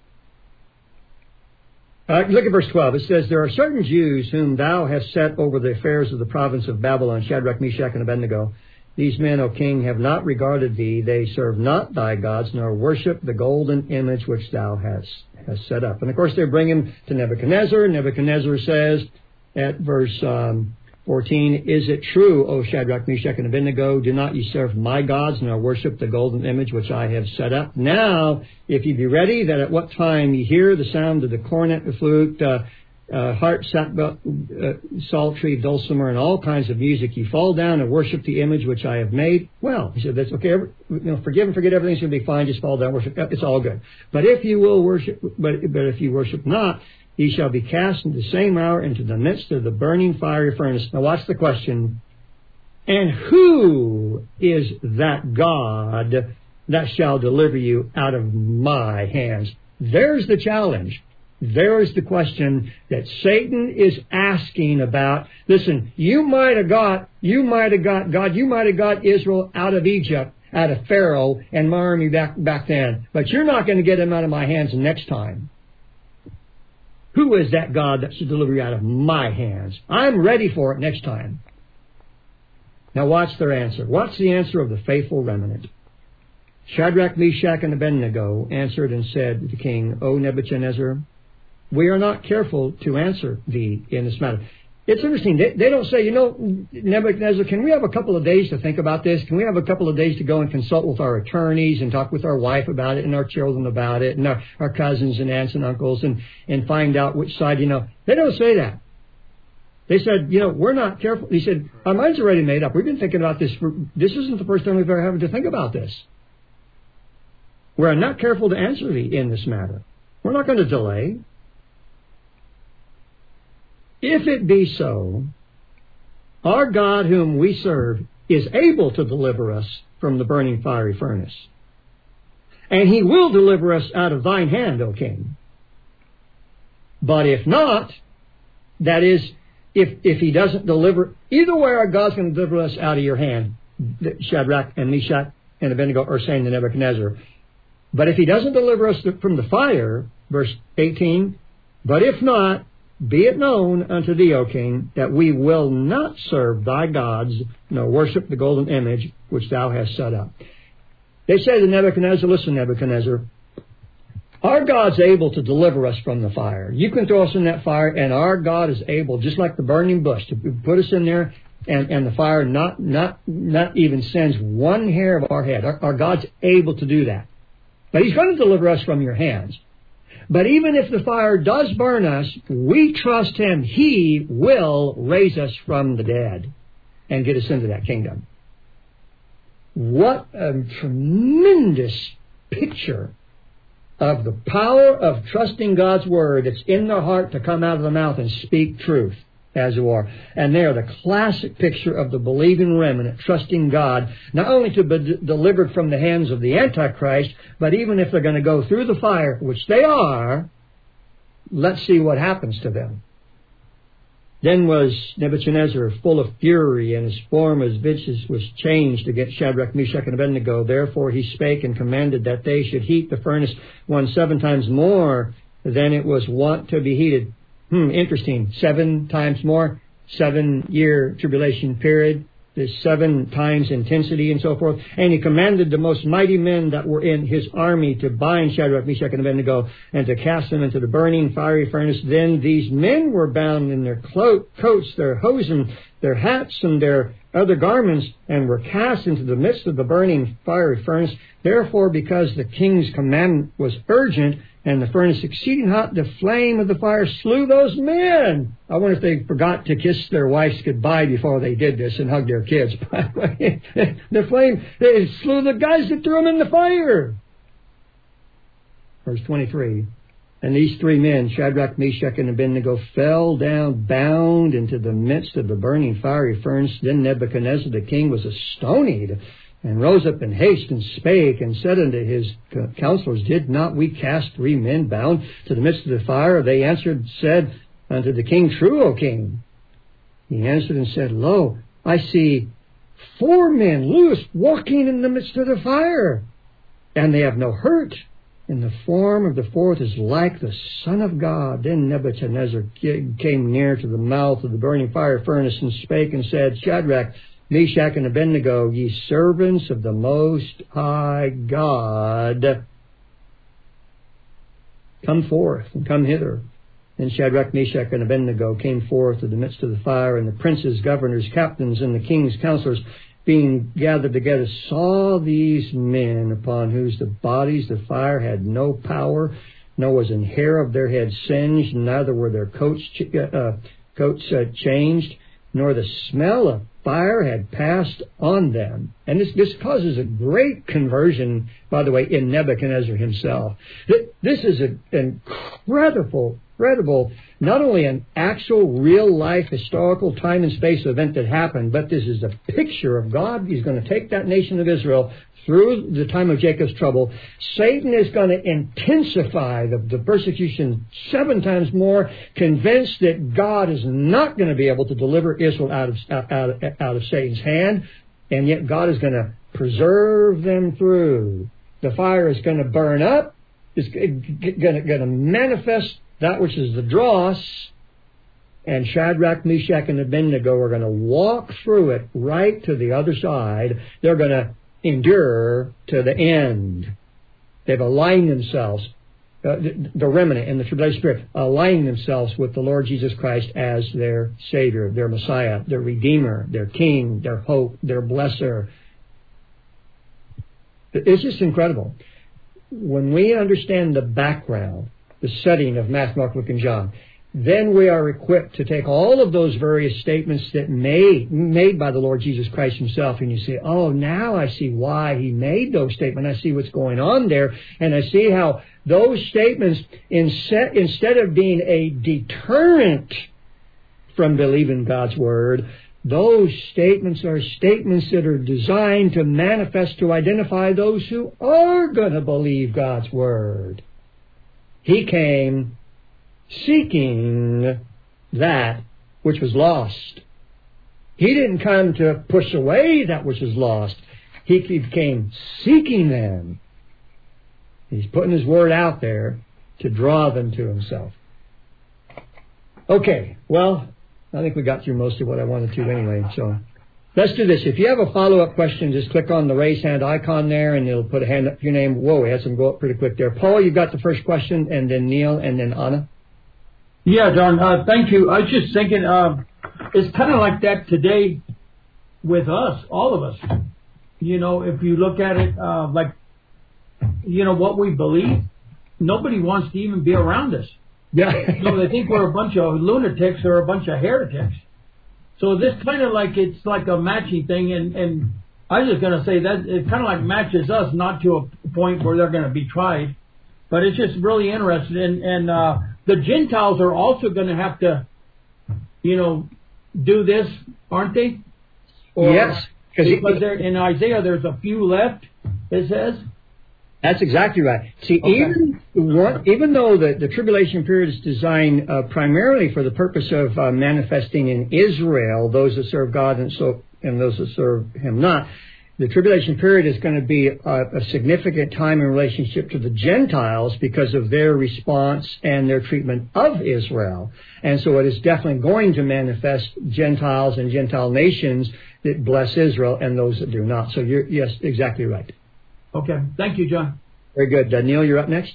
Uh, look at verse twelve. It says, there are certain Jews whom thou hast set over the affairs of the province of Babylon, Shadrach, Meshach, and Abednego. These men, O king, have not regarded thee. They serve not thy gods, nor worship the golden image which thou hast, hast set up. And, of course, they bring him to Nebuchadnezzar. Nebuchadnezzar says at verse um, fourteen, is it true, O Shadrach, Meshach, and Abednego, do not ye serve my gods, nor worship the golden image which I have set up? Now, if ye be ready, that at what time ye hear the sound of the cornet, the flute, uh, Uh, harp, sackbut, uh, psaltery, dulcimer, and all kinds of music, you fall down and worship the image which I have made. Well, he said, that's okay. Every, you know, forgive and forget, everything's going to be fine. Just fall down, worship. It's all good. But if you will worship, but, but if you worship not, ye shall be cast into the same hour into the midst of the burning fiery furnace. Now watch the question. And who is that God that shall deliver you out of my hands? There's the challenge. There is the question that Satan is asking about. Listen, you might have got, you might have got, God, you might have got Israel out of Egypt, out of Pharaoh and my army back, back then. But you're not going to get them out of my hands next time. Who is that God that should deliver you out of my hands? I'm ready for it next time. Now watch their answer. What's the answer of the faithful remnant? Shadrach, Meshach, and Abednego answered and said to the king, O Nebuchadnezzar, we are not careful to answer thee in this matter. It's interesting. They, they don't say, you know, Nebuchadnezzar, can we have a couple of days to think about this? Can we have a couple of days to go and consult with our attorneys and talk with our wife about it and our children about it and our, our cousins and aunts and uncles and, and find out which side, you know. They don't say that. They said, you know, we're not careful. He said, our minds are already made up. We've been thinking about this. For, this isn't the first time we've ever had to think about this. We're not careful to answer thee in this matter. We're not going to delay. If it be so, our God whom we serve is able to deliver us from the burning fiery furnace. And he will deliver us out of thine hand, O king. But if not, that is, if if he doesn't deliver, either way our God's going to deliver us out of your hand, Shadrach and Meshach and Abednego are saying to Nebuchadnezzar. But if he doesn't deliver us from the fire, verse eighteen, but if not, be it known unto thee, O king, that we will not serve thy gods, nor worship the golden image which thou hast set up. They say to Nebuchadnezzar, listen, Nebuchadnezzar, our God's able to deliver us from the fire. You can throw us in that fire, and our God is able, just like the burning bush, to put us in there, and, and the fire not not not even sends one hair of our head. Our, our God's able to do that. But he's going to deliver us from your hands. But even if the fire does burn us, we trust him. He will raise us from the dead and get us into that kingdom. What a tremendous picture of the power of trusting God's word that's in their heart to come out of the mouth and speak truth, as it were. And they are the classic picture of the believing remnant, trusting God, not only to be d- delivered from the hands of the Antichrist, but even if they're going to go through the fire, which they are, let's see what happens to them. Then was Nebuchadnezzar full of fury, and his form as visage was changed against Shadrach, Meshach, and Abednego. Therefore he spake and commanded that they should heat the furnace one seven times more than it was wont to be heated. Hmm, interesting. Seven times more, seven-year tribulation period. There's seven times intensity and so forth. And he commanded the most mighty men that were in his army to bind Shadrach, Meshach, and Abednego and to cast them into the burning fiery furnace. Then these men were bound in their clo- coats, their hosen, their hats, and their other garments, and were cast into the midst of the burning fiery furnace. Therefore, because the king's commandment was urgent, and the furnace exceeding hot, the flame of the fire slew those men. I wonder if they forgot to kiss their wives goodbye before they did this and hug their kids. The flame, they slew the guys that threw them in the fire. Verse twenty-three. And these three men, Shadrach, Meshach, and Abednego, fell down bound into the midst of the burning fiery furnace. Then Nebuchadnezzar the king was astonied, and rose up in haste, and spake, and said unto his counselors, Did not we cast three men bound to the midst of the fire? They answered, said unto the king, True, O king. He answered and said, Lo, I see four men loose, walking in the midst of the fire, and they have no hurt. And the form of the fourth is like the Son of God. Then Nebuchadnezzar came near to the mouth of the burning fire furnace, and spake and said, Shadrach, Meshach, and Abednego, ye servants of the Most High God, come forth and come hither. Then Shadrach, Meshach, and Abednego came forth to the midst of the fire, and the princes, governors, captains, and the king's counselors, being gathered together, saw these men, upon whose the bodies the fire had no power, nor was an hair of their head singed, neither were their coats uh, coats uh, changed, nor the smell of fire had passed on them. And this, this causes a great conversion, by the way, in Nebuchadnezzar himself. This is an incredible, incredible, not only an actual, real-life, historical time and space event that happened, but this is a picture of God. He's going to take that nation of Israel through the time of Jacob's trouble. Satan is going to intensify the, the persecution seven times more, convinced that God is not going to be able to deliver Israel out of, out, out, out of Satan's hand, and yet God is going to preserve them through. The fire is going to burn up. It's going to, going to manifest that which is the dross, and Shadrach, Meshach, and Abednego are going to walk through it right to the other side. They're going to endure to the end. They've aligned themselves, uh, the, the remnant and the tribulation spirit, aligned themselves with the Lord Jesus Christ as their Savior, their Messiah, their Redeemer, their King, their hope, their blesser. It's just incredible. When we understand the background, the setting of Matthew, Mark, Luke, and John, then we are equipped to take all of those various statements that made made by the Lord Jesus Christ himself, and you say, oh, now I see why he made those statements. I see what's going on there, and I see how those statements, instead, instead of being a deterrent from believing God's Word, those statements are statements that are designed to manifest, to identify those who are going to believe God's Word. He came seeking that which was lost. He didn't come to push away that which is lost. He came seeking them. He's putting his word out there to draw them to himself. Okay, well, I think we got through most of what I wanted to anyway, so let's do this. If you have a follow-up question, just click on the raise hand icon there, and it'll put a hand up for your name. Whoa, we had some go up pretty quick there. Paul, you got the first question, and then Neil, and then Anna. Yeah, John, uh, thank you. I was just thinking, uh, it's kind of like that today with us, all of us. You know, if you look at it, uh, like, you know, what we believe, nobody wants to even be around us. Yeah. You know, they think we're a bunch of lunatics or a bunch of heretics. So this kind of like, it's like a matching thing, and, and I was just going to say that it kind of like matches us, not to a point where they're going to be tried, but it's just really interesting. And, and uh, the Gentiles are also going to have to, you know, do this, aren't they? Or, yes. Because there, in Isaiah, there's a few left, it says. That's exactly right. See, Okay. even what, even though the, the tribulation period is designed uh, primarily for the purpose of uh, manifesting in Israel, those that serve God and so and those that serve Him not, the tribulation period is going to be a, a significant time in relationship to the Gentiles because of their response and their treatment of Israel. And so it is definitely going to manifest Gentiles and Gentile nations that bless Israel and those that do not. So you're, yes, exactly right. Okay. Thank you, John. Very good. Uh, Neil, you're up next.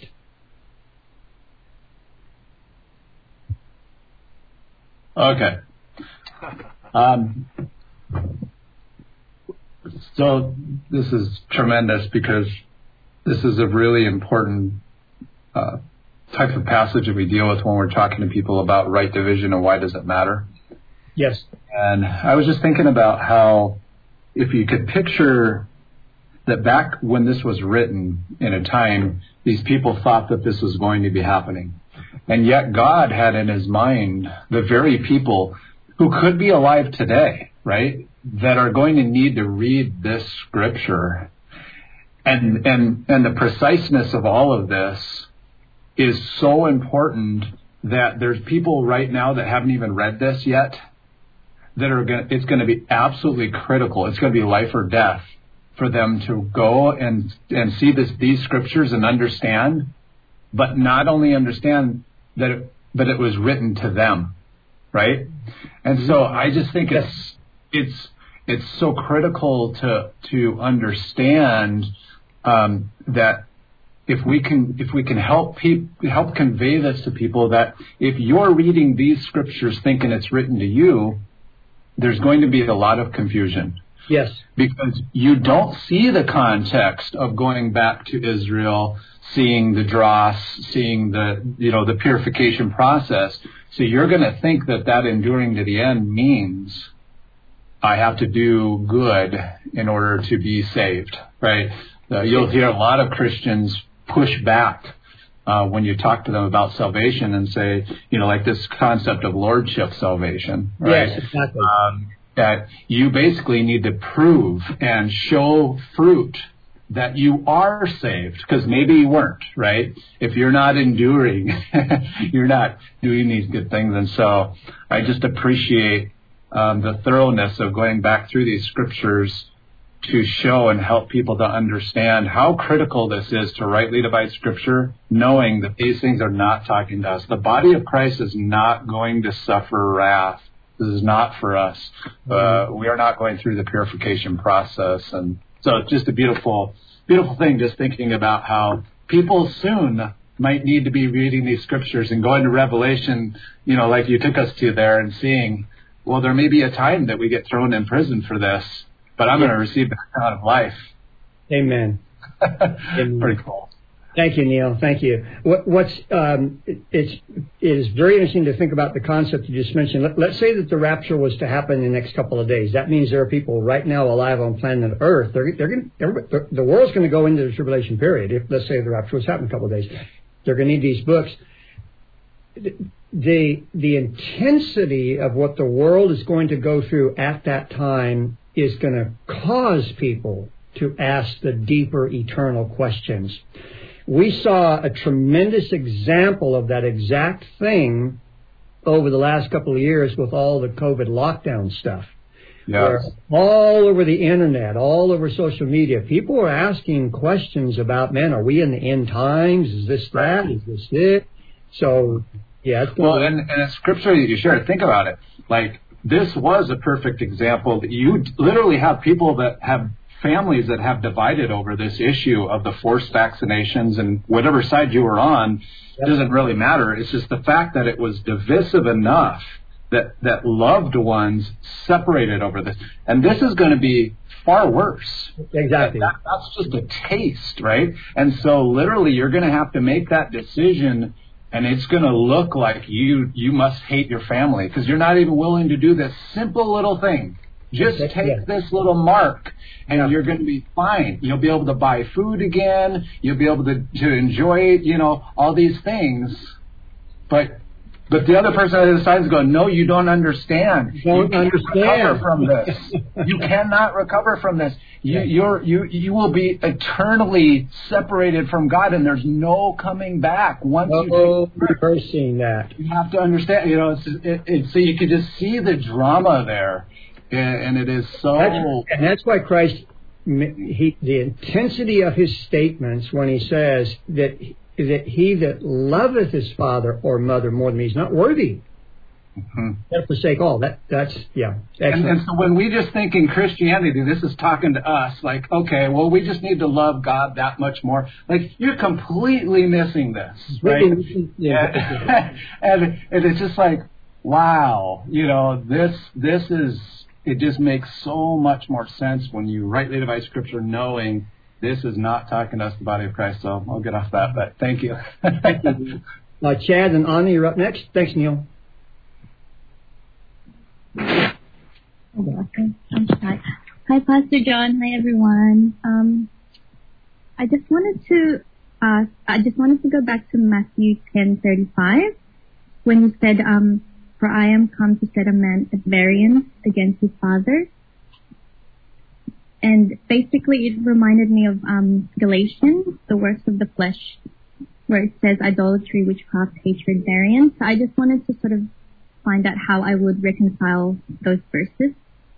Okay. Um, so this is tremendous because this is a really important uh, type of passage that we deal with when we're talking to people about right division and why does it matter. Yes. And I was just thinking about how if you could picture that back when this was written in a time, these people thought that this was going to be happening. And yet God had in his mind the very people who could be alive today, right, that are going to need to read this scripture. And, and, and the preciseness of all of this is so important that there's people right now that haven't even read this yet that are going to, it's going to be absolutely critical. It's going to be life or death for them to go and and see this these scriptures and understand, but not only understand that it, but it was written to them, right? And so I just think it's it's it's so critical to to understand um, that if we can if we can help peop, help convey this to people, that if you're reading these scriptures thinking it's written to you, there's going to be a lot of confusion. Yes. Because you don't see the context of going back to Israel, seeing the dross, seeing the, you know, the purification process. So you're going to think that that enduring to the end means I have to do good in order to be saved, right? Uh, you'll hear a lot of Christians push back uh, when you talk to them about salvation and say, you know, like this concept of lordship salvation, right? Yes, exactly. Um, that you basically need to prove and show fruit that you are saved, because maybe you weren't, right? If you're not enduring, you're not doing these good things. And so I just appreciate um, the thoroughness of going back through these scriptures to show and help people to understand how critical this is to rightly divide scripture, knowing that these things are not talking to us. The body of Christ is not going to suffer wrath. This is not for us. Uh, we are not going through the purification process. And so it's just a beautiful, beautiful thing just thinking about how people soon might need to be reading these scriptures and going to Revelation, you know, like you took us to there and seeing, well, there may be a time that we get thrown in prison for this, but I'm going to receive the crown of life. Amen. Amen. Pretty cool. Thank you, Neil. Thank you. What, what's um, it, it's it is very interesting to think about the concept you just mentioned. Let, let's say that the rapture was to happen in the next couple of days. That means there are people right now alive on planet Earth. They're, they're going the world's going to go into the tribulation period. If let's say the rapture was happening in a couple of days, they're going to need these books. The the intensity of what the world is going to go through at that time is going to cause people to ask the deeper eternal questions. We saw a tremendous example of that exact thing over the last couple of years with all the COVID lockdown stuff. Yes. All over the internet, all over social media, people were asking questions about, man, are we in the end times? Is this that? Is this it? So, yeah. It's well, and, and a scripture that you shared, think about it. Like, this was a perfect example. You literally have people that have families that have divided over this issue of the forced vaccinations, and whatever side you were on doesn't really matter. It's just the fact that it was divisive enough that, that loved ones separated over this. And this is going to be far worse. Exactly. That, that, that's just a taste, right? And so literally you're going to have to make that decision, and it's going to look like you, you must hate your family because you're not even willing to do this simple little thing. Just take yeah. this little mark, and yeah. you're going to be fine. You'll be able to buy food again. You'll be able to, to enjoy, you know, all these things. But but the other person on the other side is going, no, you don't understand. You don't you can't understand. recover from this. You cannot recover from this. You you're, you you will be eternally separated from God, and there's no coming back. Once oh, you take reversing that, you have to understand. You know, it's, it, it, so you can just see the drama there. And it is so... That's, and that's why Christ, he, the intensity of his statements when he says that, that he that loveth his father or mother more than me is not worthy. Mm-hmm. He'll forsake all. That, that's, yeah. And, and so when we just think in Christianity, this is talking to us, like, okay, well, we just need to love God that much more. Like, you're completely missing this, right? Yeah. and, and it's just like, wow, you know, this this is... It just makes so much more sense when you rightly divide Scripture, knowing this is not talking to us, the body of Christ. So I'll get off that, but thank you. uh, Chad and Anna, you're up next. Thanks, Neil. Hi, Pastor John. Hi, everyone. Um, I just wanted to uh, I just wanted to go back to Matthew ten thirty-five when you said, um. For I am come to set a man at variance against his father. And basically it reminded me of um, Galatians, the works of the flesh, where it says idolatry, witchcraft, hatred, variance. I just wanted to sort of find out how I would reconcile those verses.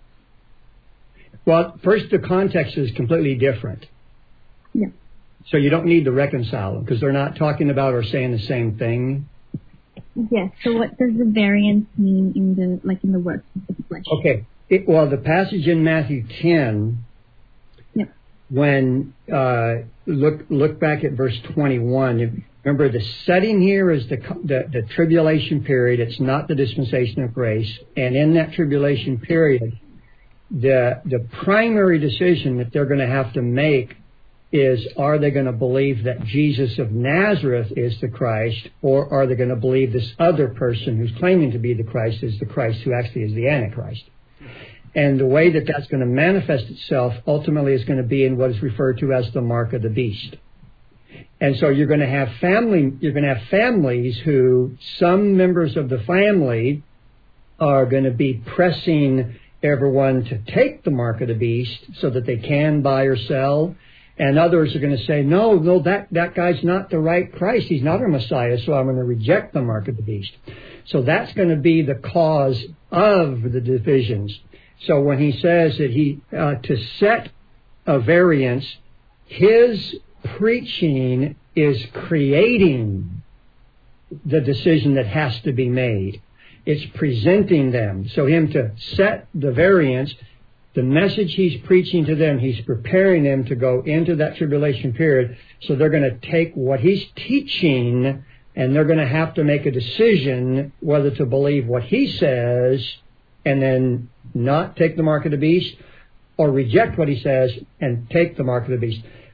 Well, first, the context is completely different. Yeah. So you don't need to reconcile them because they're not talking about or saying the same thing. Yes. So what does the variance mean in the like in the works of the flesh? Okay. It, well, the passage in Matthew ten, yep. when uh, look look back at verse twenty-one. Remember, the setting here is the, the the tribulation period. It's not the dispensation of grace. And in that tribulation period, the the primary decision that they're going to have to make is, are they going to believe that Jesus of Nazareth is the Christ, or are they going to believe this other person who's claiming to be the Christ is the Christ who actually is the Antichrist? And the way that that's going to manifest itself ultimately is going to be in what is referred to as the mark of the beast. And so you're going to have family, you're going to have families who some members of the family are going to be pressing everyone to take the mark of the beast so that they can buy or sell. And others are going to say, no, no, that, that guy's not the right Christ. He's not our Messiah, so I'm going to reject the mark of the beast. So that's going to be the cause of the divisions. So when he says that he, uh, to set a variance, his preaching is creating the decision that has to be made. It's presenting them. So him to set the variance, the message he's preaching to them, he's preparing them to go into that tribulation period. So they're going to take what he's teaching, and they're going to have to make a decision whether to believe what he says and then not take the mark of the beast, or reject what he says and take the mark of the beast.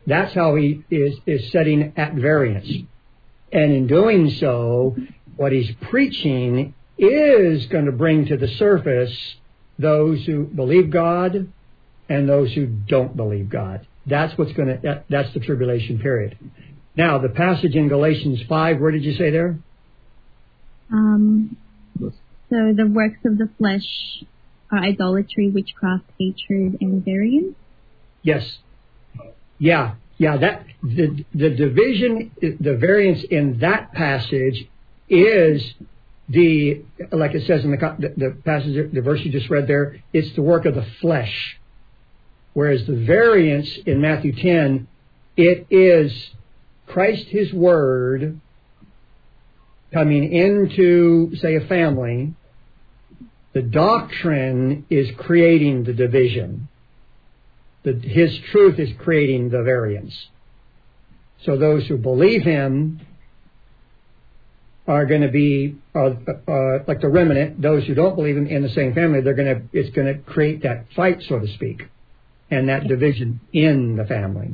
That's how he is, is setting at variance. And in doing so, what he's preaching is going to bring to the surface those who believe God and those who don't believe God. That's what's going to, that, that's the tribulation period. Now, the passage in Galatians five, where did you say there? Um, so the works of the flesh are idolatry, witchcraft, hatred, and variance? Yes. Yeah. Yeah. That the the division, the variance in that passage is the, like it says in the the, the passage, the verse you just read there. It's the work of the flesh. Whereas the variance in Matthew ten, it is Christ, His Word, coming into, say, a family. The doctrine is creating the division. The, his truth is creating the variance. So those who believe Him are going to be uh, uh, like the remnant. Those who don't believe Him in the same family, they're going to. It's going to create that fight, so to speak, and that division in the family.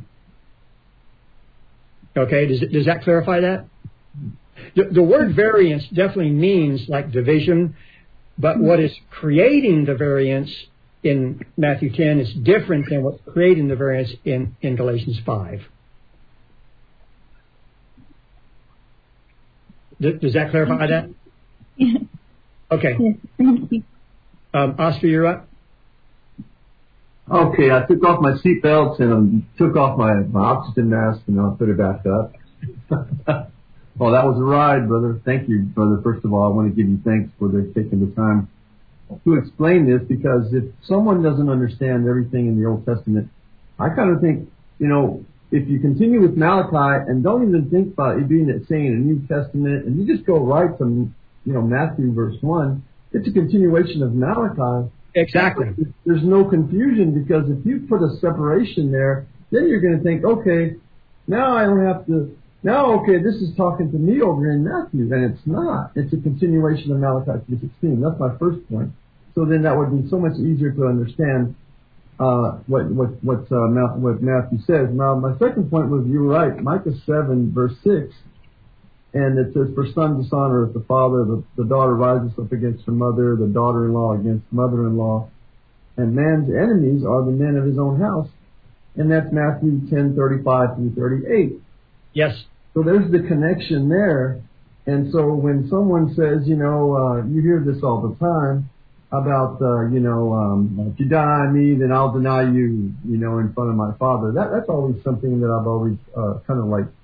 Okay, does does that clarify that? The, the word variance definitely means like division, but what is creating the variance in Matthew ten is different than what's creating the variance in, in Galatians five. Does, does that clarify that? Yes. Okay. Yes, thank you. Um, Oscar, you're up. Okay, I took off my seatbelts and I took off my, my oxygen mask and I'll put it back up. Well, that was a ride, brother. Thank you, brother. First of all, I want to give you thanks for the, taking the time to explain this, because if someone doesn't understand everything in the Old Testament, I kind of think, you know, if you continue with Malachi and don't even think about it being saying a New Testament and you just go right from, you know, Matthew verse one, it's a continuation of Malachi. Exactly. There's no confusion, because if you put a separation there, then you're going to think, okay, now I don't have to, now, okay, this is talking to me over in Matthew, and it's not. It's a continuation of Malachi three sixteen. That's my first point. So then that would be so much easier to understand uh, what what what, uh, what Matthew says. Now, my second point was, you were right, Micah seven, verse six, and it says, for son dishonoreth the father, the, the daughter rises up against her mother, the daughter-in-law against mother-in-law, and man's enemies are the men of his own house. And that's Matthew ten, thirty-five through thirty-eight. Yes. So there's the connection there. And so when someone says, you know, uh, you hear this all the time about, uh, you know, um, if you deny me, then I'll deny you, you know, in front of my Father. That That's always something that I've always uh, kind of like,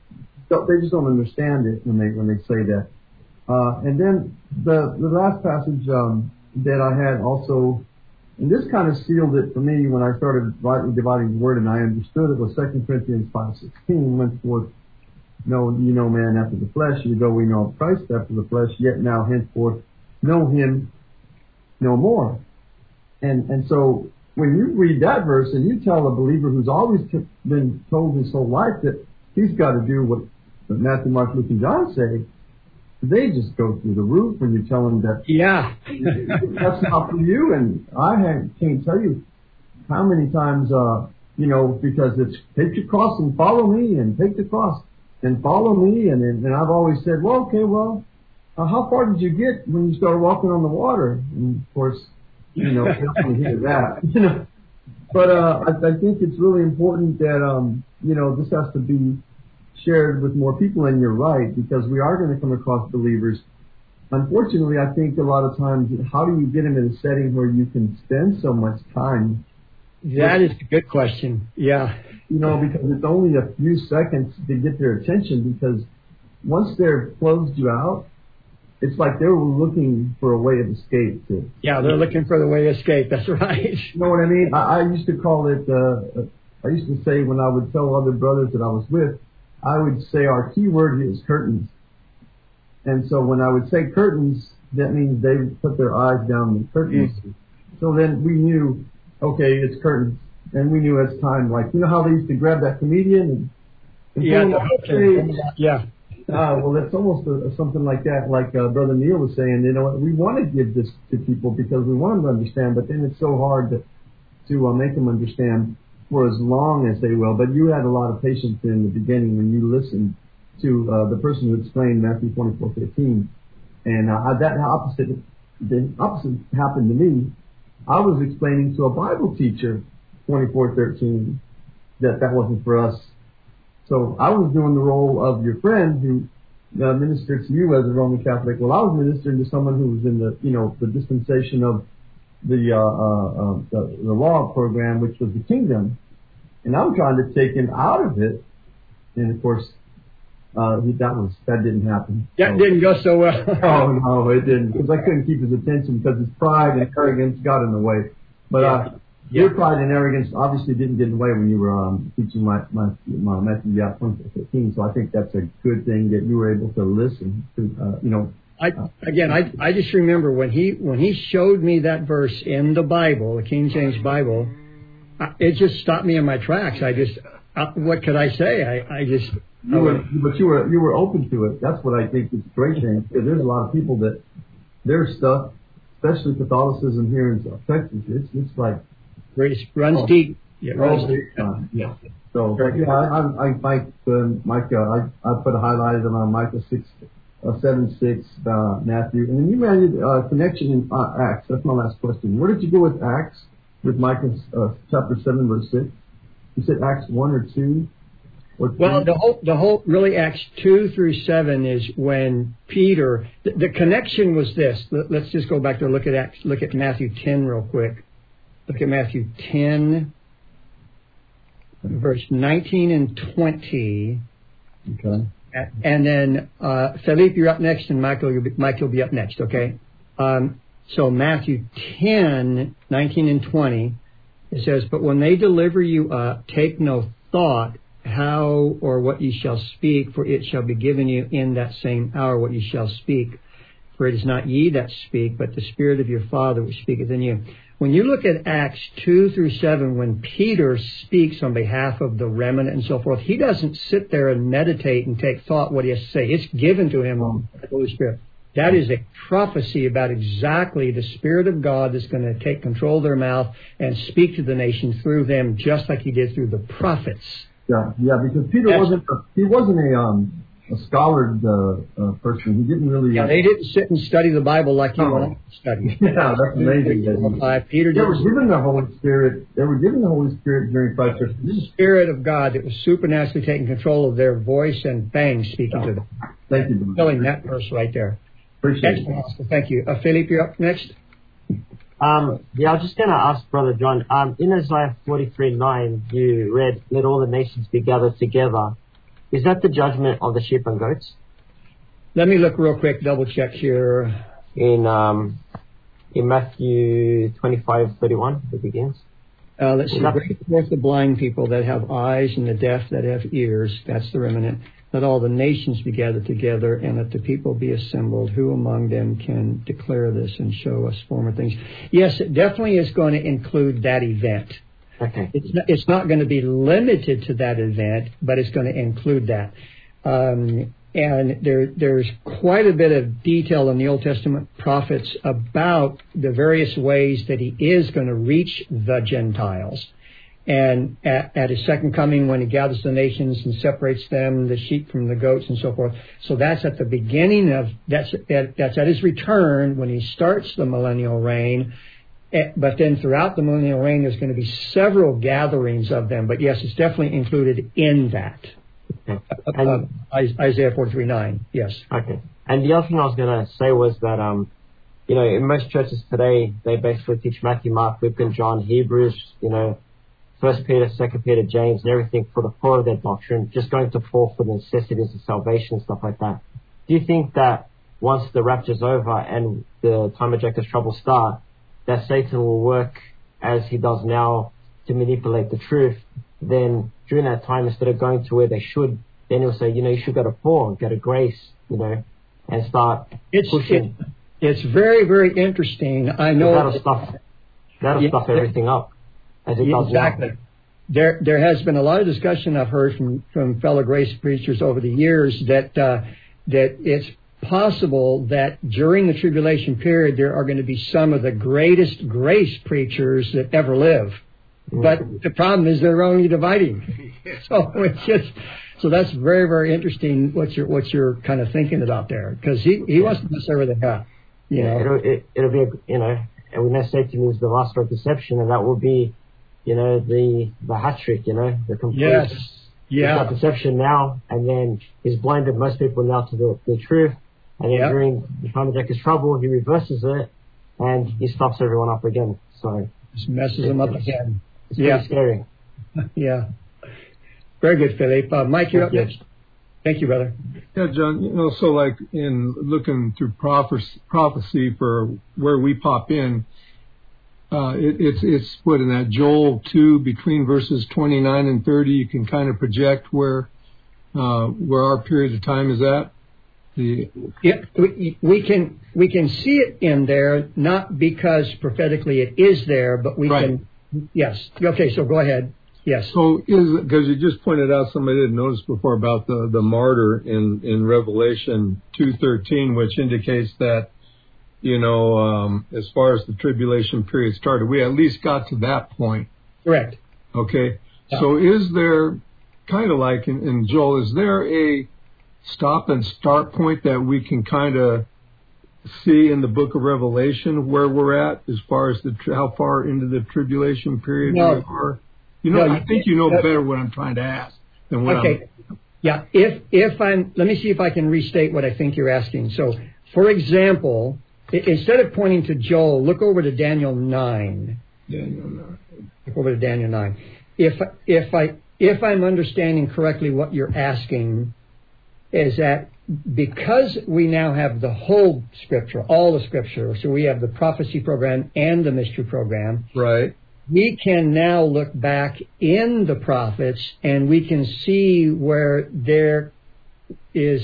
they just don't understand it when they when they say that. Uh, and then the the last passage um, that I had also, and this kind of sealed it for me when I started rightly dividing the word and I understood it, was Second Corinthians five sixteen, went forth, no, you know man after the flesh, you go we know Christ after the flesh, yet now henceforth know him no more. And and so when you read that verse and you tell a believer who's always t- been told his whole life that he's got to do what Matthew, Mark, Luke, and John say, they just go through the roof when you tell them that. Yeah. That's not for you. And I can't tell you how many times, uh, you know, because it's take your cross and follow me, and take the cross and follow me. And and, and I've always said, well, okay, well, uh, how far did you get when you started walking on the water? And of course, you know, definitely hear that. You know, but uh, I, I think it's really important that um, you know, this has to be shared with more people, and you're right, because we are going to come across believers. Unfortunately, I think a lot of times, how do you get them in a setting where you can spend so much time? That is a good question. Yeah. You know, because it's only a few seconds to get their attention, because once they've closed you out, it's like they were looking for a way of escape. To, yeah, they're looking for the way of escape. That's right. You know what I mean? I, I used to call it, uh, I used to say when I would tell other brothers that I was with, I would say our key word here is curtains. And so when I would say curtains, that means they put their eyes down the curtains. Mm-hmm. So then we knew, okay, it's curtains. And we knew as time, like, you know how they used to grab that comedian and, and yeah, pull him off the stage? Yeah. Uh, well, that's almost a, a, something like that, like uh, Brother Neil was saying. You know, we want to give this to people because we want them to understand, but then it's so hard to, to uh, make them understand. for as long as they will, but you had a lot of patience in the beginning when you listened to uh, the person who explained Matthew twenty-four fifteen, and uh, that opposite the opposite happened to me. I was explaining to a Bible teacher twenty-four thirteen that that wasn't for us. So I was doing the role of your friend who uh, ministered to you as a Roman Catholic. Well, I was ministering to someone who was in the you know the dispensation of the uh, uh, uh, the, the law program, which was the kingdom, and I'm trying to take him out of it, and of course. Uh, that was, that didn't happen. That so. didn't go so well. Oh, no, it didn't, because I couldn't keep his attention because his pride and arrogance got in the way. But, yeah. uh, yeah. your pride and arrogance obviously didn't get in the way when you were, um, teaching my, my, my Matthew twenty-four fifteen. So I think that's a good thing that you were able to listen to, uh, you know. I, again, I, I just remember when he, when he showed me that verse in the Bible, the King James Bible, I, it just stopped me in my tracks. I just, uh, what could I say? I, I just, You were, but you were you were open to it. That's what I think is a great thing. Because there's a lot of people that their stuff, especially Catholicism here in South Texas, it's it's like it runs oh, deep. It runs oh, deep. Uh, yeah. So yeah, I I I Mike uh, Mike uh, I I put a highlighted on Micah six uh, seven six uh, Matthew, and then you made a uh, connection in uh, Acts. That's my last question. Where did you go with Acts with Micah uh, chapter seven verse six? You said Acts one or two. Well, the whole, the whole, really Acts two through seven is when Peter, the, the connection was this. Let's just go back to look at Acts, look at Matthew ten real quick. Look at Matthew ten, verse nineteen and twenty. Okay. And then, uh, Philippe, you're up next, and Michael, you'll be, Mike, you'll be up next, okay? Um, so Matthew ten, nineteen and twenty, it says, "But when they deliver you up, take no thought how or what ye shall speak, for it shall be given you in that same hour what ye shall speak. For it is not ye that speak, but the Spirit of your Father which speaketh in you." When you look at Acts two through seven, when Peter speaks on behalf of the remnant and so forth, he doesn't sit there and meditate and take thought what he has to say. It's given to him by the Holy Spirit. That is a prophecy about exactly the Spirit of God that's going to take control of their mouth and speak to the nation through them, just like he did through the prophets. Yeah, yeah, because Peter That's, wasn't a, he wasn't a um a scholared uh, uh, person. He didn't really. Yeah, they didn't sit and study the Bible like you oh. want to study. Yeah, that's amazing. Uh, Peter, they were given the Holy Spirit. They were given the Holy Spirit during Christ's the Spirit of God that was supernaturally taking control of their voice and bang speaking yeah. to them. Thank you, brother. Filling that verse right there. Appreciate Excellent. it. Thank you, uh, Philippe. You're up next. Um, yeah, I was just going to ask Brother John, um, in Isaiah forty-three nine, you read, "Let all the nations be gathered together." Is that the judgment of the sheep and goats? Let me look real quick, double check here. In um, in Matthew twenty-five thirty-one, it begins. Uh, let's see. "Bring forth the blind people that have eyes and the deaf that have ears." That's the remnant. "Let all the nations be gathered together, and let the people be assembled. Who among them can declare this and show us former things?" Yes, it definitely is going to include that event. Okay. It's not, it's not going to be limited to that event, but it's going to include that. Um, and there, there's quite a bit of detail in the Old Testament prophets about the various ways that he is going to reach the Gentiles. And at, at his second coming, when he gathers the nations and separates them, the sheep from the goats and so forth. So that's at the beginning of, that's at, that's at his return when he starts the millennial reign. But then throughout the millennial reign, there's going to be several gatherings of them. But yes, it's definitely included in that. Okay. Uh, Isaiah forty-three nine, yes. Okay. And the other thing I was going to say was that, um, you know, in most churches today, they basically teach Matthew, Mark, Luke, and John, Hebrews, you know, First Peter, Second Peter, James, and everything for the core of their doctrine, just going to fall for the necessities of salvation and stuff like that. Do you think that once the rapture's over and the time of Jacob's trouble start, that Satan will work as he does now to manipulate the truth? Then during that time, instead of going to where they should, then he'll say, you know, you should go to Paul, go to Grace, you know, and start it's, pushing. It, it's very, very interesting. I know that'll stuff, that'll yeah, stuff everything up. As it does exactly. now. There, there has been a lot of discussion I've heard from, from fellow grace preachers over the years that uh, that it's possible that during the tribulation period there are going to be some of the greatest grace preachers that ever live. But the problem is they're only dividing. So it's just, so that's very, very interesting what you're, what you're kind of thinking about there. Because he, he wants to mess everything up. You yeah, know? It'll, it, it'll be, a, you know, and we know Satan is the master of deception, and that will be, you know, the, the hat trick, you know, the complete. Yes. Yeah. Deception now, and then he's blinded most people now to the, the truth. And then yep. during the time of Decker's trouble, he reverses it, and he stops everyone up again. So just messes them up again. It's yeah. pretty scary. Yeah. Very good, Philip. Uh, Mike, you're Thank up next. Thank you, brother. Yeah, John, you know, so like in looking through prophecy, prophecy for where we pop in, uh, it, it's, it's what in that Joel two between verses twenty-nine and thirty, you can kind of project where, uh, where our period of time is at. The, yeah, we, we can, we can see it in there, not because prophetically it is there, but we right. can, yes. Okay, so go ahead. Yes. So, is because you just pointed out something I didn't notice before about the, the martyr in, in Revelation two thirteen, which indicates that, you know, um, as far as the tribulation period started, we at least got to that point. Correct. Okay. Yeah. So, is there kind of like in, in Joel, is there a stop and start point that we can kind of see in the book of Revelation where we're at as far as the how far into the tribulation period no. we are? You know, no, I think you know no. better what I'm trying to ask than what okay. I'm... Yeah, if, if I'm... Let me see if I can restate what I think you're asking. So, for example, I- instead of pointing to Joel, look over to Daniel nine. Daniel nine. Look over to Daniel nine. If, if, I, if I'm understanding correctly what you're asking, is that because we now have the whole Scripture, all the Scripture, so we have the prophecy program and the mystery program... Right. We can now look back in the prophets and we can see where there is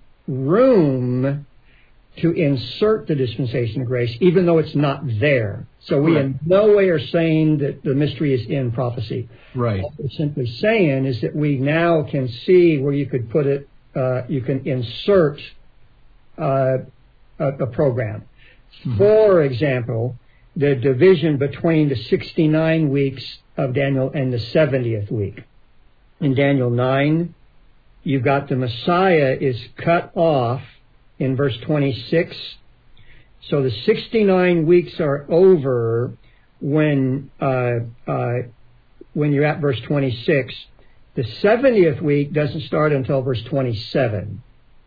room to insert the dispensation of grace, even though it's not there. So we right. in no way are saying that the mystery is in prophecy. Right. What we're simply saying is that we now can see where you could put it, uh, you can insert uh, a, a program. Mm-hmm. For example, the division between the sixty-nine weeks of Daniel and the seventieth week. In Daniel nine, you've got the Messiah is cut off in verse twenty-six. So the sixty-nine weeks are over when uh, uh, when you're at verse twenty-six. The seventieth week doesn't start until verse twenty-seven.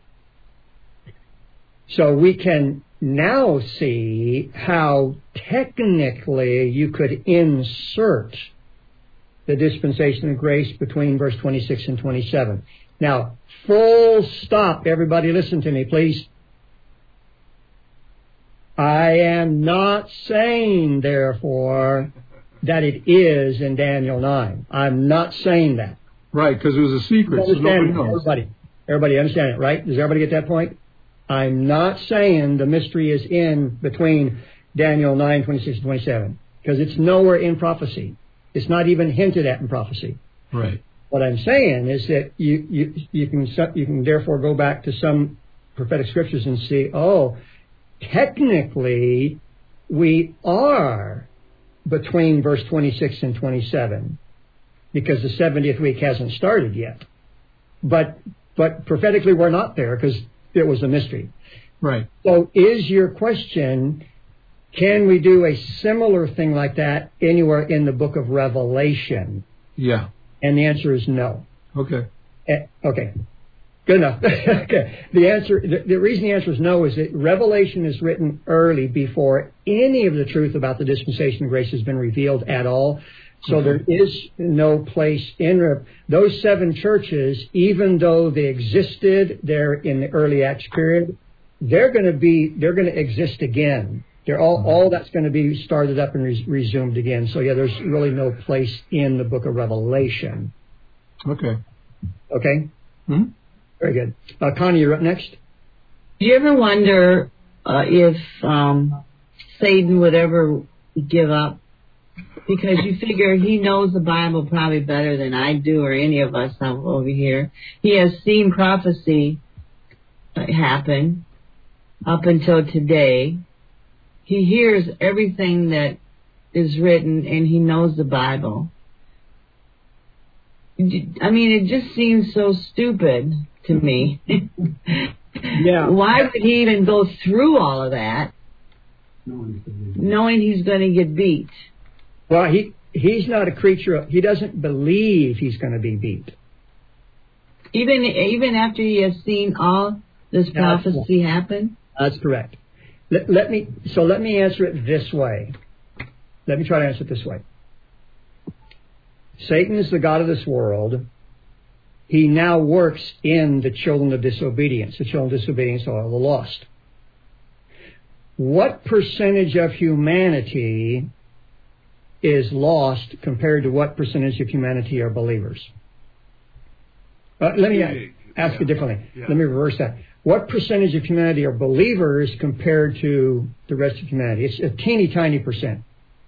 So we can now see how technically you could insert the dispensation of grace between verse twenty-six and twenty-seven. Now, full stop. Everybody listen to me, please. I am not saying, therefore, that it is in Daniel nine. I'm not saying that. Right, because it was a secret, so nobody knows. Everybody, everybody understand it, right? Does everybody get that point? I'm not saying the mystery is in between Daniel nine, twenty-six, and twenty-seven, because it's nowhere in prophecy. It's not even hinted at in prophecy. Right. What I'm saying is that you, you, you can you can therefore go back to some prophetic scriptures and see, oh, technically we are between verse twenty-six and twenty-seven, because the seventieth week hasn't started yet. But but prophetically we're not there because it was a mystery. Right. So is your question, can we do a similar thing like that anywhere in the book of Revelation? Yeah. And the answer is no. Okay. Uh, okay. Good enough. Okay. The answer, the, the reason the answer is no is that Revelation is written early before any of the truth about the dispensation of grace has been revealed at all. So there is no place in those seven churches, even though they existed there in the early Acts period, they're going to be, they're going to exist again. They're all, all that's going to be started up and res- resumed again. So yeah, there's really no place in the book of Revelation. Okay. Okay. Hmm? Very good. Uh, Connie, you're up next. Do you ever wonder uh, if um, Satan would ever give up? Because you figure he knows the Bible probably better than I do or any of us over here. He has seen prophecy happen up until today. He hears everything that is written and he knows the Bible. I mean, it just seems so stupid to me. Yeah. Why would he even go through all of that, knowing he's going to get beat? Well, he he's not a creature of, he doesn't believe he's going to be beat. Even even after he has seen all this prophecy happen? That's correct. Let, let me so let me answer it this way. Let me try to answer it this way. Satan is the god of this world. He now works in the children of disobedience. The children of disobedience are all the lost. What percentage of humanity is lost compared to what percentage of humanity are believers? Uh, let me ask, ask yeah. it differently. Yeah. Let me reverse that. What percentage of humanity are believers compared to the rest of humanity? It's a teeny tiny percent.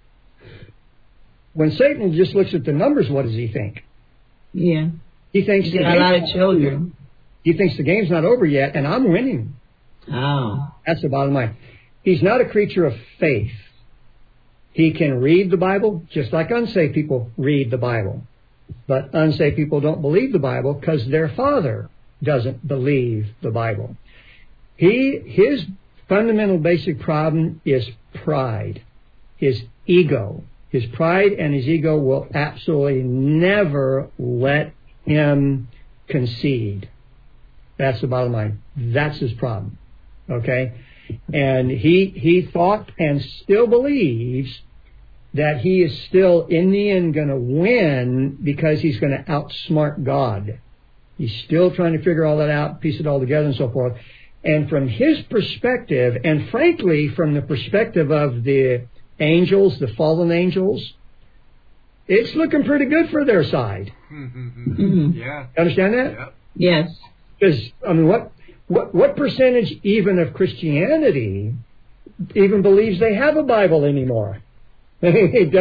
When Satan just looks at the numbers, what does he think? Yeah. He thinks He's got a lot of children. He thinks the game's not over yet, and I'm winning. Oh. That's the bottom line. He's not a creature of faith. He can read the Bible just like unsaved people read the Bible. But unsaved people don't believe the Bible because their father doesn't believe the Bible. He, his fundamental basic problem is pride, his ego. His pride and his ego will absolutely never let him concede. That's the bottom line. That's his problem. Okay? And he he thought and still believes that he is still in the end going to win because he's going to outsmart God. He's still trying to figure all that out, piece it all together and so forth. And from his perspective, and frankly from the perspective of the angels, the fallen angels, it's looking pretty good for their side. Mm-hmm. Yeah. Understand that? Yep. Yes. Because, I mean, what, what, what percentage even of Christianity even believes they have a Bible anymore? And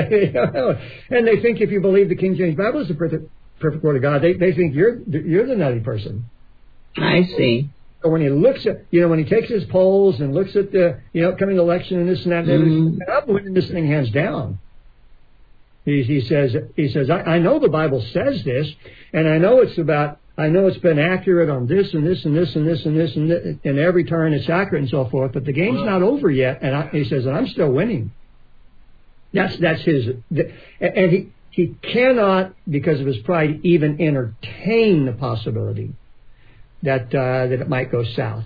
they think if you believe the King James Bible is the perfect, perfect Word of God, they, they think you're, you're the nutty person. I see. So when he looks at, you know, when he takes his polls and looks at the, you know, upcoming election and this and that, and everything, I'm winning this thing hands down. He, he says, he says, I, I know the Bible says this, and I know it's about, I know it's been accurate on this and this and this and this and this and this, and every turn it's accurate and so forth, but the game's not over yet, and I, he says, and I'm still winning. That's that's his, and he he cannot, because of his pride, even entertain the possibility that uh, that it might go south.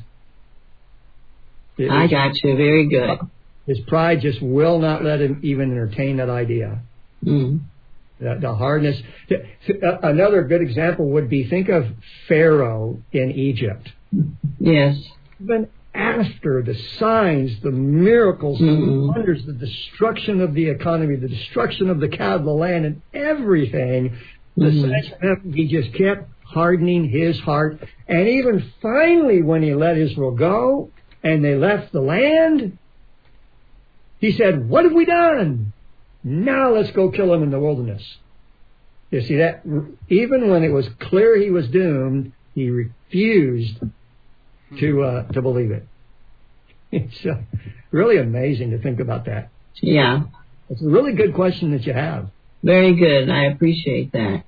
It, I got you. Very good. His pride just will not let him even entertain that idea. Mm. The, the hardness. Another good example would be, think of Pharaoh in Egypt. Yes. Even after the signs, the miracles, mm-hmm. the wonders, the destruction of the economy, the destruction of the cow, the land, and everything, the mm-hmm. signs from heaven, he just kept hardening his heart. And even finally, when he let Israel go and they left the land, he said, what have we done? Now let's go kill him in the wilderness. You see that? Even when it was clear he was doomed, he refused to uh, to believe it. It's uh, really amazing to think about that. Yeah. It's a really good question that you have. Very good. I appreciate that.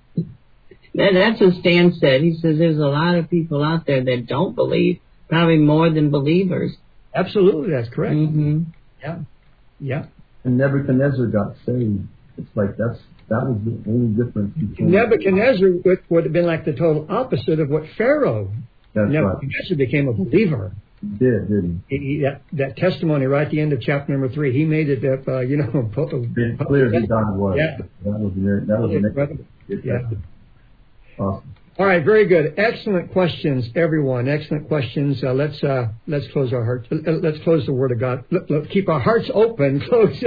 That's what Stan said. He says there's a lot of people out there that don't believe, probably more than believers. Absolutely, that's correct. Mm-hmm. Yeah, yeah. And Nebuchadnezzar got saved. It's like that's that was the only difference between Nebuchadnezzar would, would have been like the total opposite of what Pharaoh. That's Nebuchadnezzar right. became a believer. He did, didn't he? he that, that testimony right at the end of chapter number three, he made it up. Uh, you know, it's clear that God was. Yeah. That was that was incredible. Yeah. Awesome. All right, very good. Excellent questions, everyone. Excellent questions. Uh, let's uh, let's close our hearts. Uh, let's close the Word of God. Let, let's keep our hearts open. Close.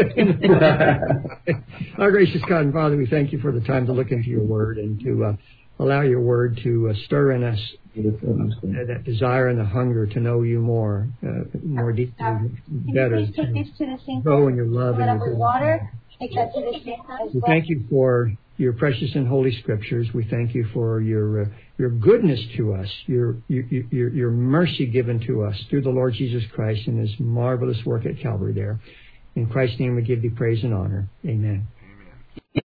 Our gracious God and Father, we thank you for the time to look into your Word and to uh, allow your Word to uh, stir in us uh, that desire and the hunger to know you more, uh, more deeply, better, to grow in your love and your goodness. We thank you for your precious and holy scriptures. We thank you for your uh, your goodness to us, your, your your your mercy given to us through the Lord Jesus Christ and his marvelous work at Calvary there. In Christ's name we give thee praise and honor. Amen.